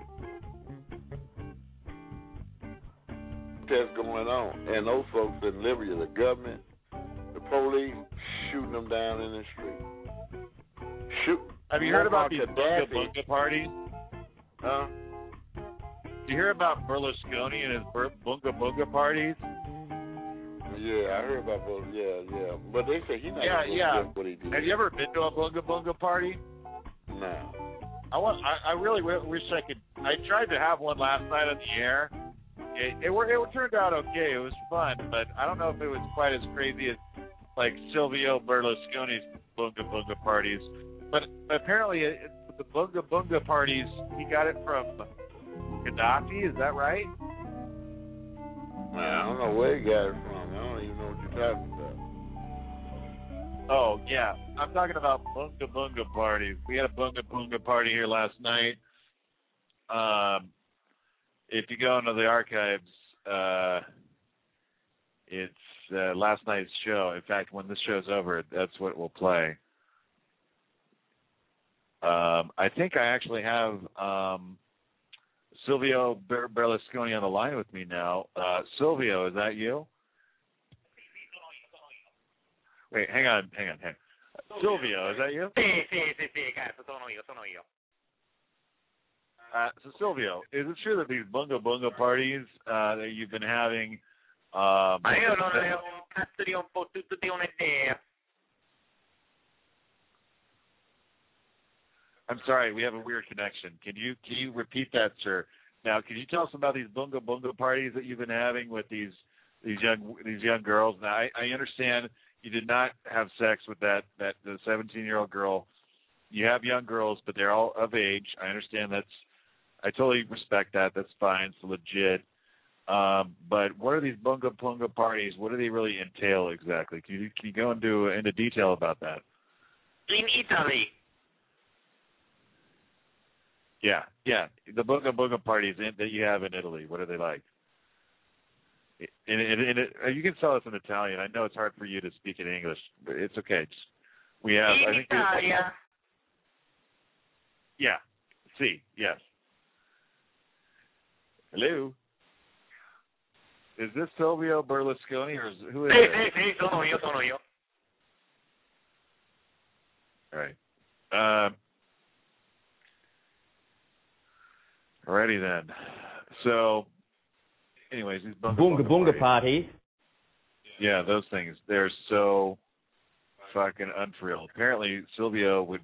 That's going on, and those folks in Libya, the government, the police, shooting them down in the street. Have you heard about these bunga parties? Huh? Did you hear about Berlusconi and his bunga parties? Yeah, I heard about those. Yeah. But they say he's not yeah. What he did. Have you ever been to a bunga party? No. I really wish I could. I tried to have one last night on the air. It turned out okay. It was fun, but I don't know if it was quite as crazy as like Silvio Berlusconi's bunga parties. But apparently, the bunga parties, he got it from Gaddafi. Is that right? I don't know where he got it from. I don't even know what you're talking about. Oh yeah, I'm talking about bunga parties. We had a bunga party here last night. If you go into the archives, it's last night's show. In fact, when this show's over, that's what we'll play. I think I actually have Silvio Berlusconi on the line with me now. Silvio, is that you? Wait, hang on. Silvio, is that you? Sì, cazzo, sono io. So Silvio, is it true that these bunga parties that you've been having? Ma io non ne ho un cazzo di un po' tutto di un'idea. I'm sorry, we have a weird connection. Can you repeat that, sir? Now, can you tell us about these bunga parties that you've been having with these young girls? Now, I understand you did not have sex with the 17-year-old girl. You have young girls, but they're all of age. I understand I totally respect that. That's fine. It's legit. But what are these bunga parties? What do they really entail exactly? Can you go into detail about that? In Italy. Yeah. The bunga parties that you have in Italy. What are they like? You can tell us in Italian. I know it's hard for you to speak in English, but it's okay. We have. In Italia. Yeah. See. Yes. Hello. Is this Silvio Berlusconi or who is it? Sì, sono io. All right. Alrighty then. So, anyways, these bunga parties. Yeah, those things. They're so fucking unreal. Apparently, Silvio would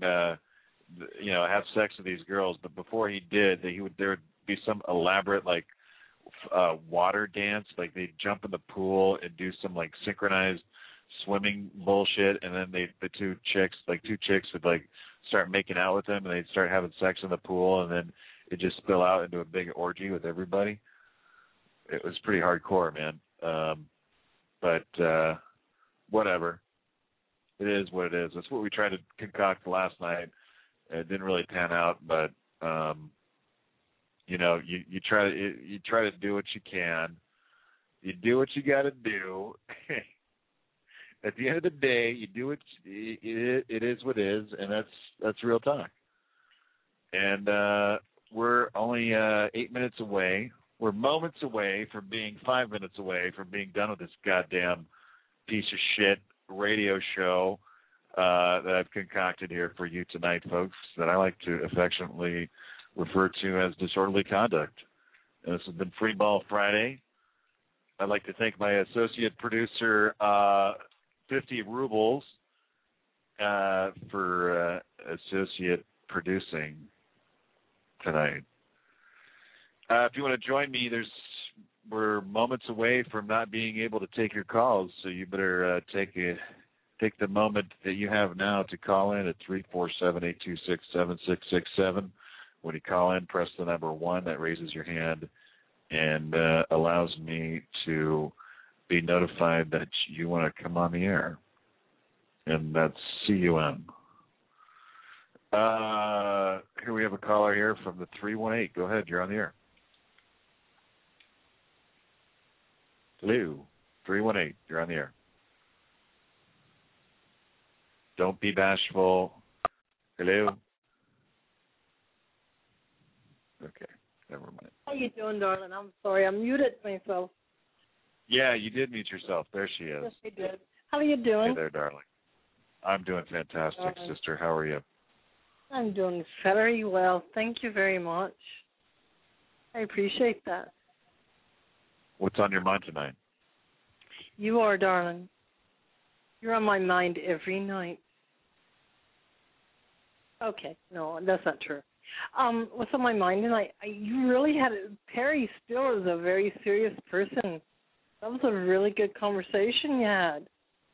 have sex with these girls, but before he did, there would be some elaborate water dance. Like they'd jump in the pool and do some synchronized swimming bullshit, and then two chicks would start making out with them, and they'd start having sex in the pool, and then it just spill out into a big orgy with everybody. It was pretty hardcore, man. But whatever. It is what it is. That's what we tried to concoct last night. It didn't really pan out, but you try to do what you can. You do what you got to do. At the end of the day, you do what it is what is, and that's real talk. And we're only 8 minutes away. We're moments away from being 5 minutes away from being done with this goddamn piece of shit radio show that I've concocted here for you tonight, folks, that I like to affectionately refer to as Disorderly Conduct. And this has been Free Ball Friday. I'd like to thank my associate producer, 50 rubles, for associate producing tonight. If you want to join me, we're moments away from not being able to take your calls, so you better take the moment that you have now to call in at 347-826-7667. When you call in, press the number 1. That raises your hand and allows me to be notified that you want to come on the air. And that's CUM. Here we have a caller here from the 318. Go ahead, you're on the air. Hello, 318, you're on the air. Don't be bashful. Hello. Okay, never mind. How you doing, darling? I'm sorry, I muted myself. Yeah, you did mute yourself. There she is. Yes, I did. How are you doing? Hey there, darling. I'm doing fantastic, sister. How are you? I'm doing very well. Thank you very much. I appreciate that. What's on your mind tonight? You are, darling. You're on my mind every night. Okay, no, that's not true. What's on my mind tonight? You really had Perry Steele is a very serious person. That was a really good conversation you had.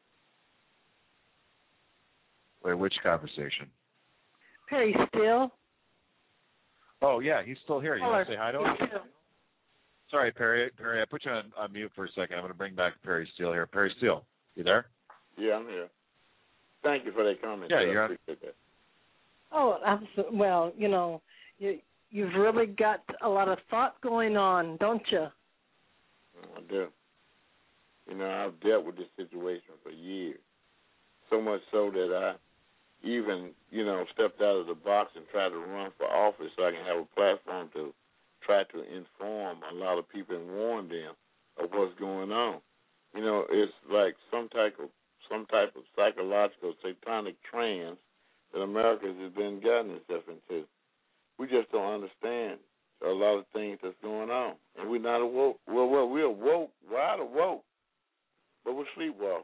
Wait, which conversation? Perry Steele. Oh, yeah, he's still here. You want to say hi to him? Sorry, Perry, I put you on mute for a second. I'm going to bring back Perry Steele here. Perry Steele, you there? Yeah, I'm here. Thank you for that comment. Yeah, you're on. Appreciate that. Oh, absolutely. Well, you've really got a lot of thought going on, don't you? I do. I've dealt with this situation for years. So much so that I even, stepped out of the box and tried to run for office so I can have a platform to try to inform a lot of people and warn them of what's going on. It's like some type of psychological satanic trance that America has been gotten itself into. We just don't understand a lot of things that's going on, and we're not awoke. Well, we're awoke, wide awoke, but we're sleepwalking.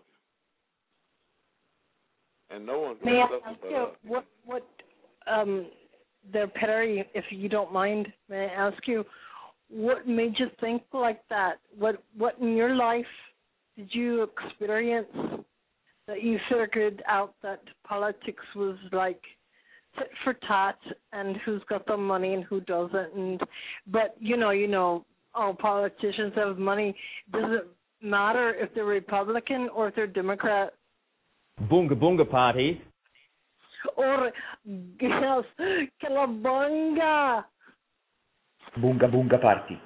And no one's May I ask you what there, Perry, if you don't mind, may I ask you what made you think like that? What in your life did you experience that you figured out that politics was like tit for tat and who's got the money and who doesn't? But all politicians have money. Does it matter if they're Republican or if they're Democrat? Bunga Bunga Party. Or, yes, Kalabunga. Bunga Bunga Party.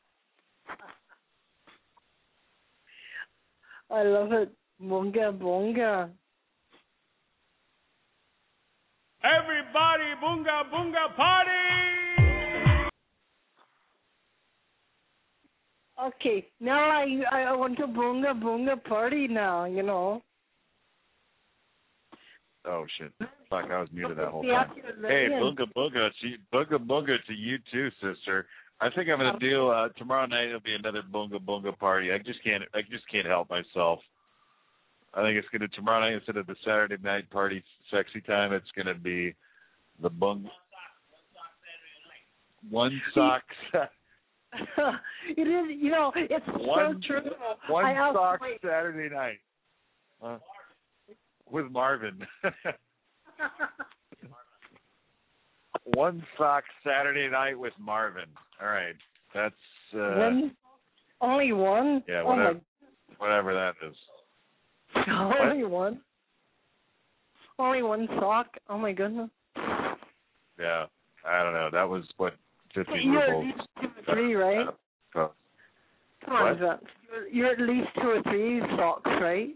I love it. Bunga Bunga. Everybody, Bunga Bunga Party! Okay, now I want to Bunga Bunga Party now, Oh, shit. Fuck, I was muted that whole time. Hey, Bunga Bunga to you too, sister. I think I'm going to do, tomorrow night it'll be another Bunga Bunga party. I just can't help myself. I think it's going to, tomorrow night instead of the Saturday night party sexy time, it's going to be the Bunga. One sock. It is, it's so true. One sock Saturday night. With Marvin. One sock Saturday night with Marvin. All right. That's only one? Yeah, whatever that is. Only one? Only one sock? Oh my goodness. Yeah. I don't know. That was what 50 You're rubles. at least 2 or 3, right? Come on, Vince. You're at least 2 or 3 socks, right?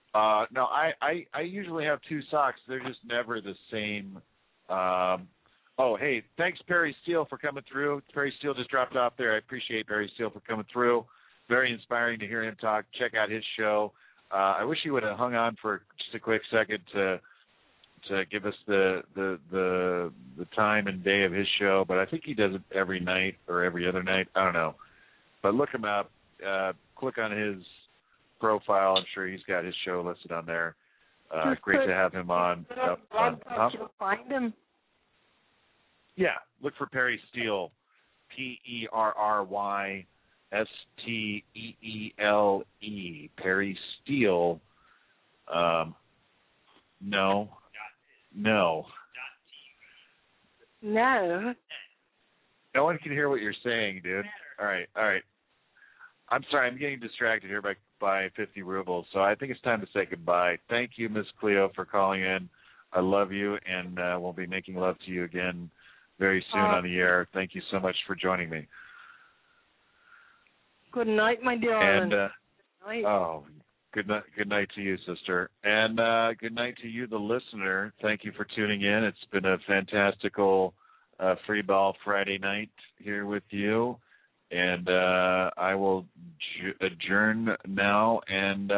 No, I usually have 2 socks. They're just never the same Oh, hey, thanks, Perry Steele, for coming through. Perry Steele just dropped off there. I appreciate Perry Steele for coming through. Very inspiring to hear him talk. Check out his show. I wish he would have hung on for just a quick second to give us the time and day of his show, but I think he does it every night or every other night. I don't know. But look him up. Click on his profile. I'm sure he's got his show listed on there. Great to have him on. Find him. Yeah, look for Perry Steele, PerrySteele, Perry Steele. No. No one can hear what you're saying, dude. All right. I'm sorry, I'm getting distracted here by 50 rubles, so I think it's time to say goodbye. Thank you, Miss Cleo, for calling in. I love you, and we'll be making love to you again very soon on the air. Thank you so much for joining me. Good night, my darling. And good night to you, sister. And good night to you, the listener. Thank you for tuning in. It's been a fantastical Free Ball Friday night here with you. And I will adjourn now and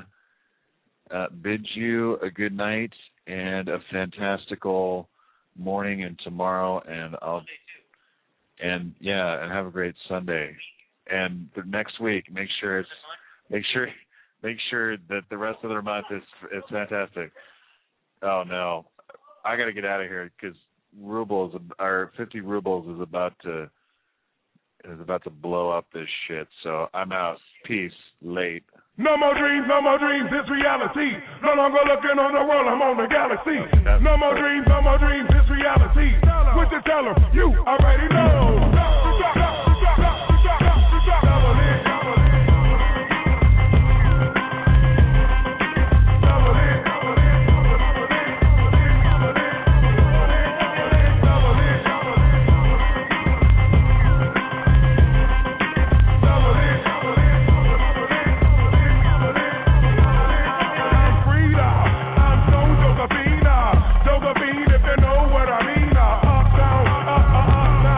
bid you a good night and a fantastical morning and tomorrow, and and have a great Sunday. And the next week, make sure that the rest of the month is fantastic. Oh no, I got to get out of here because 50 rubles is about to blow up this shit. So I'm out. Peace. Late. No more dreams, it's reality. No longer looking on the world, I'm on the galaxy. No more dreams, it's reality. What you tell them? You already know. Josephine, if you know what I mean. Uptown,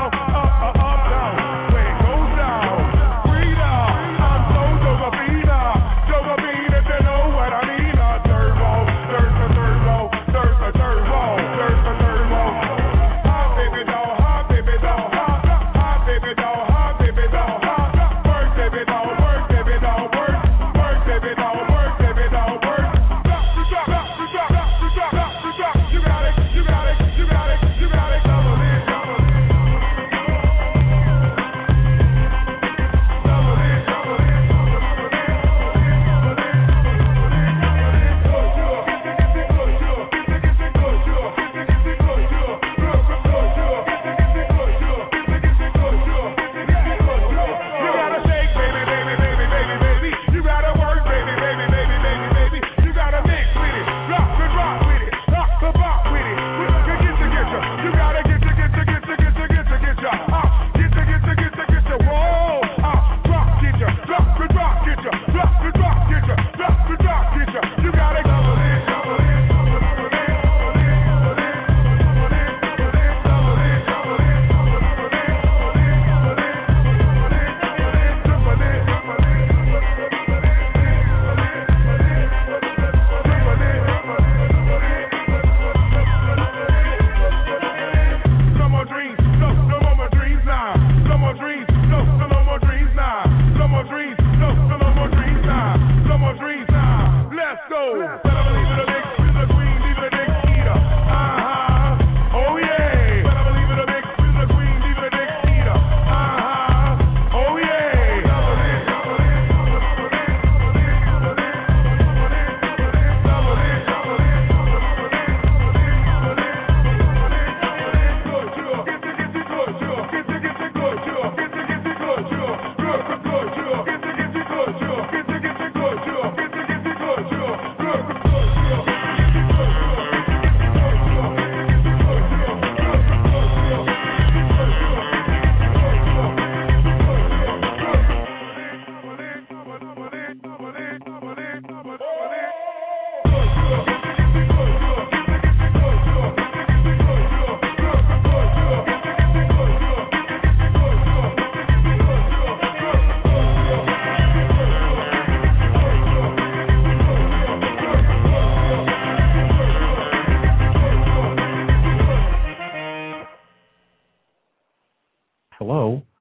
Hello?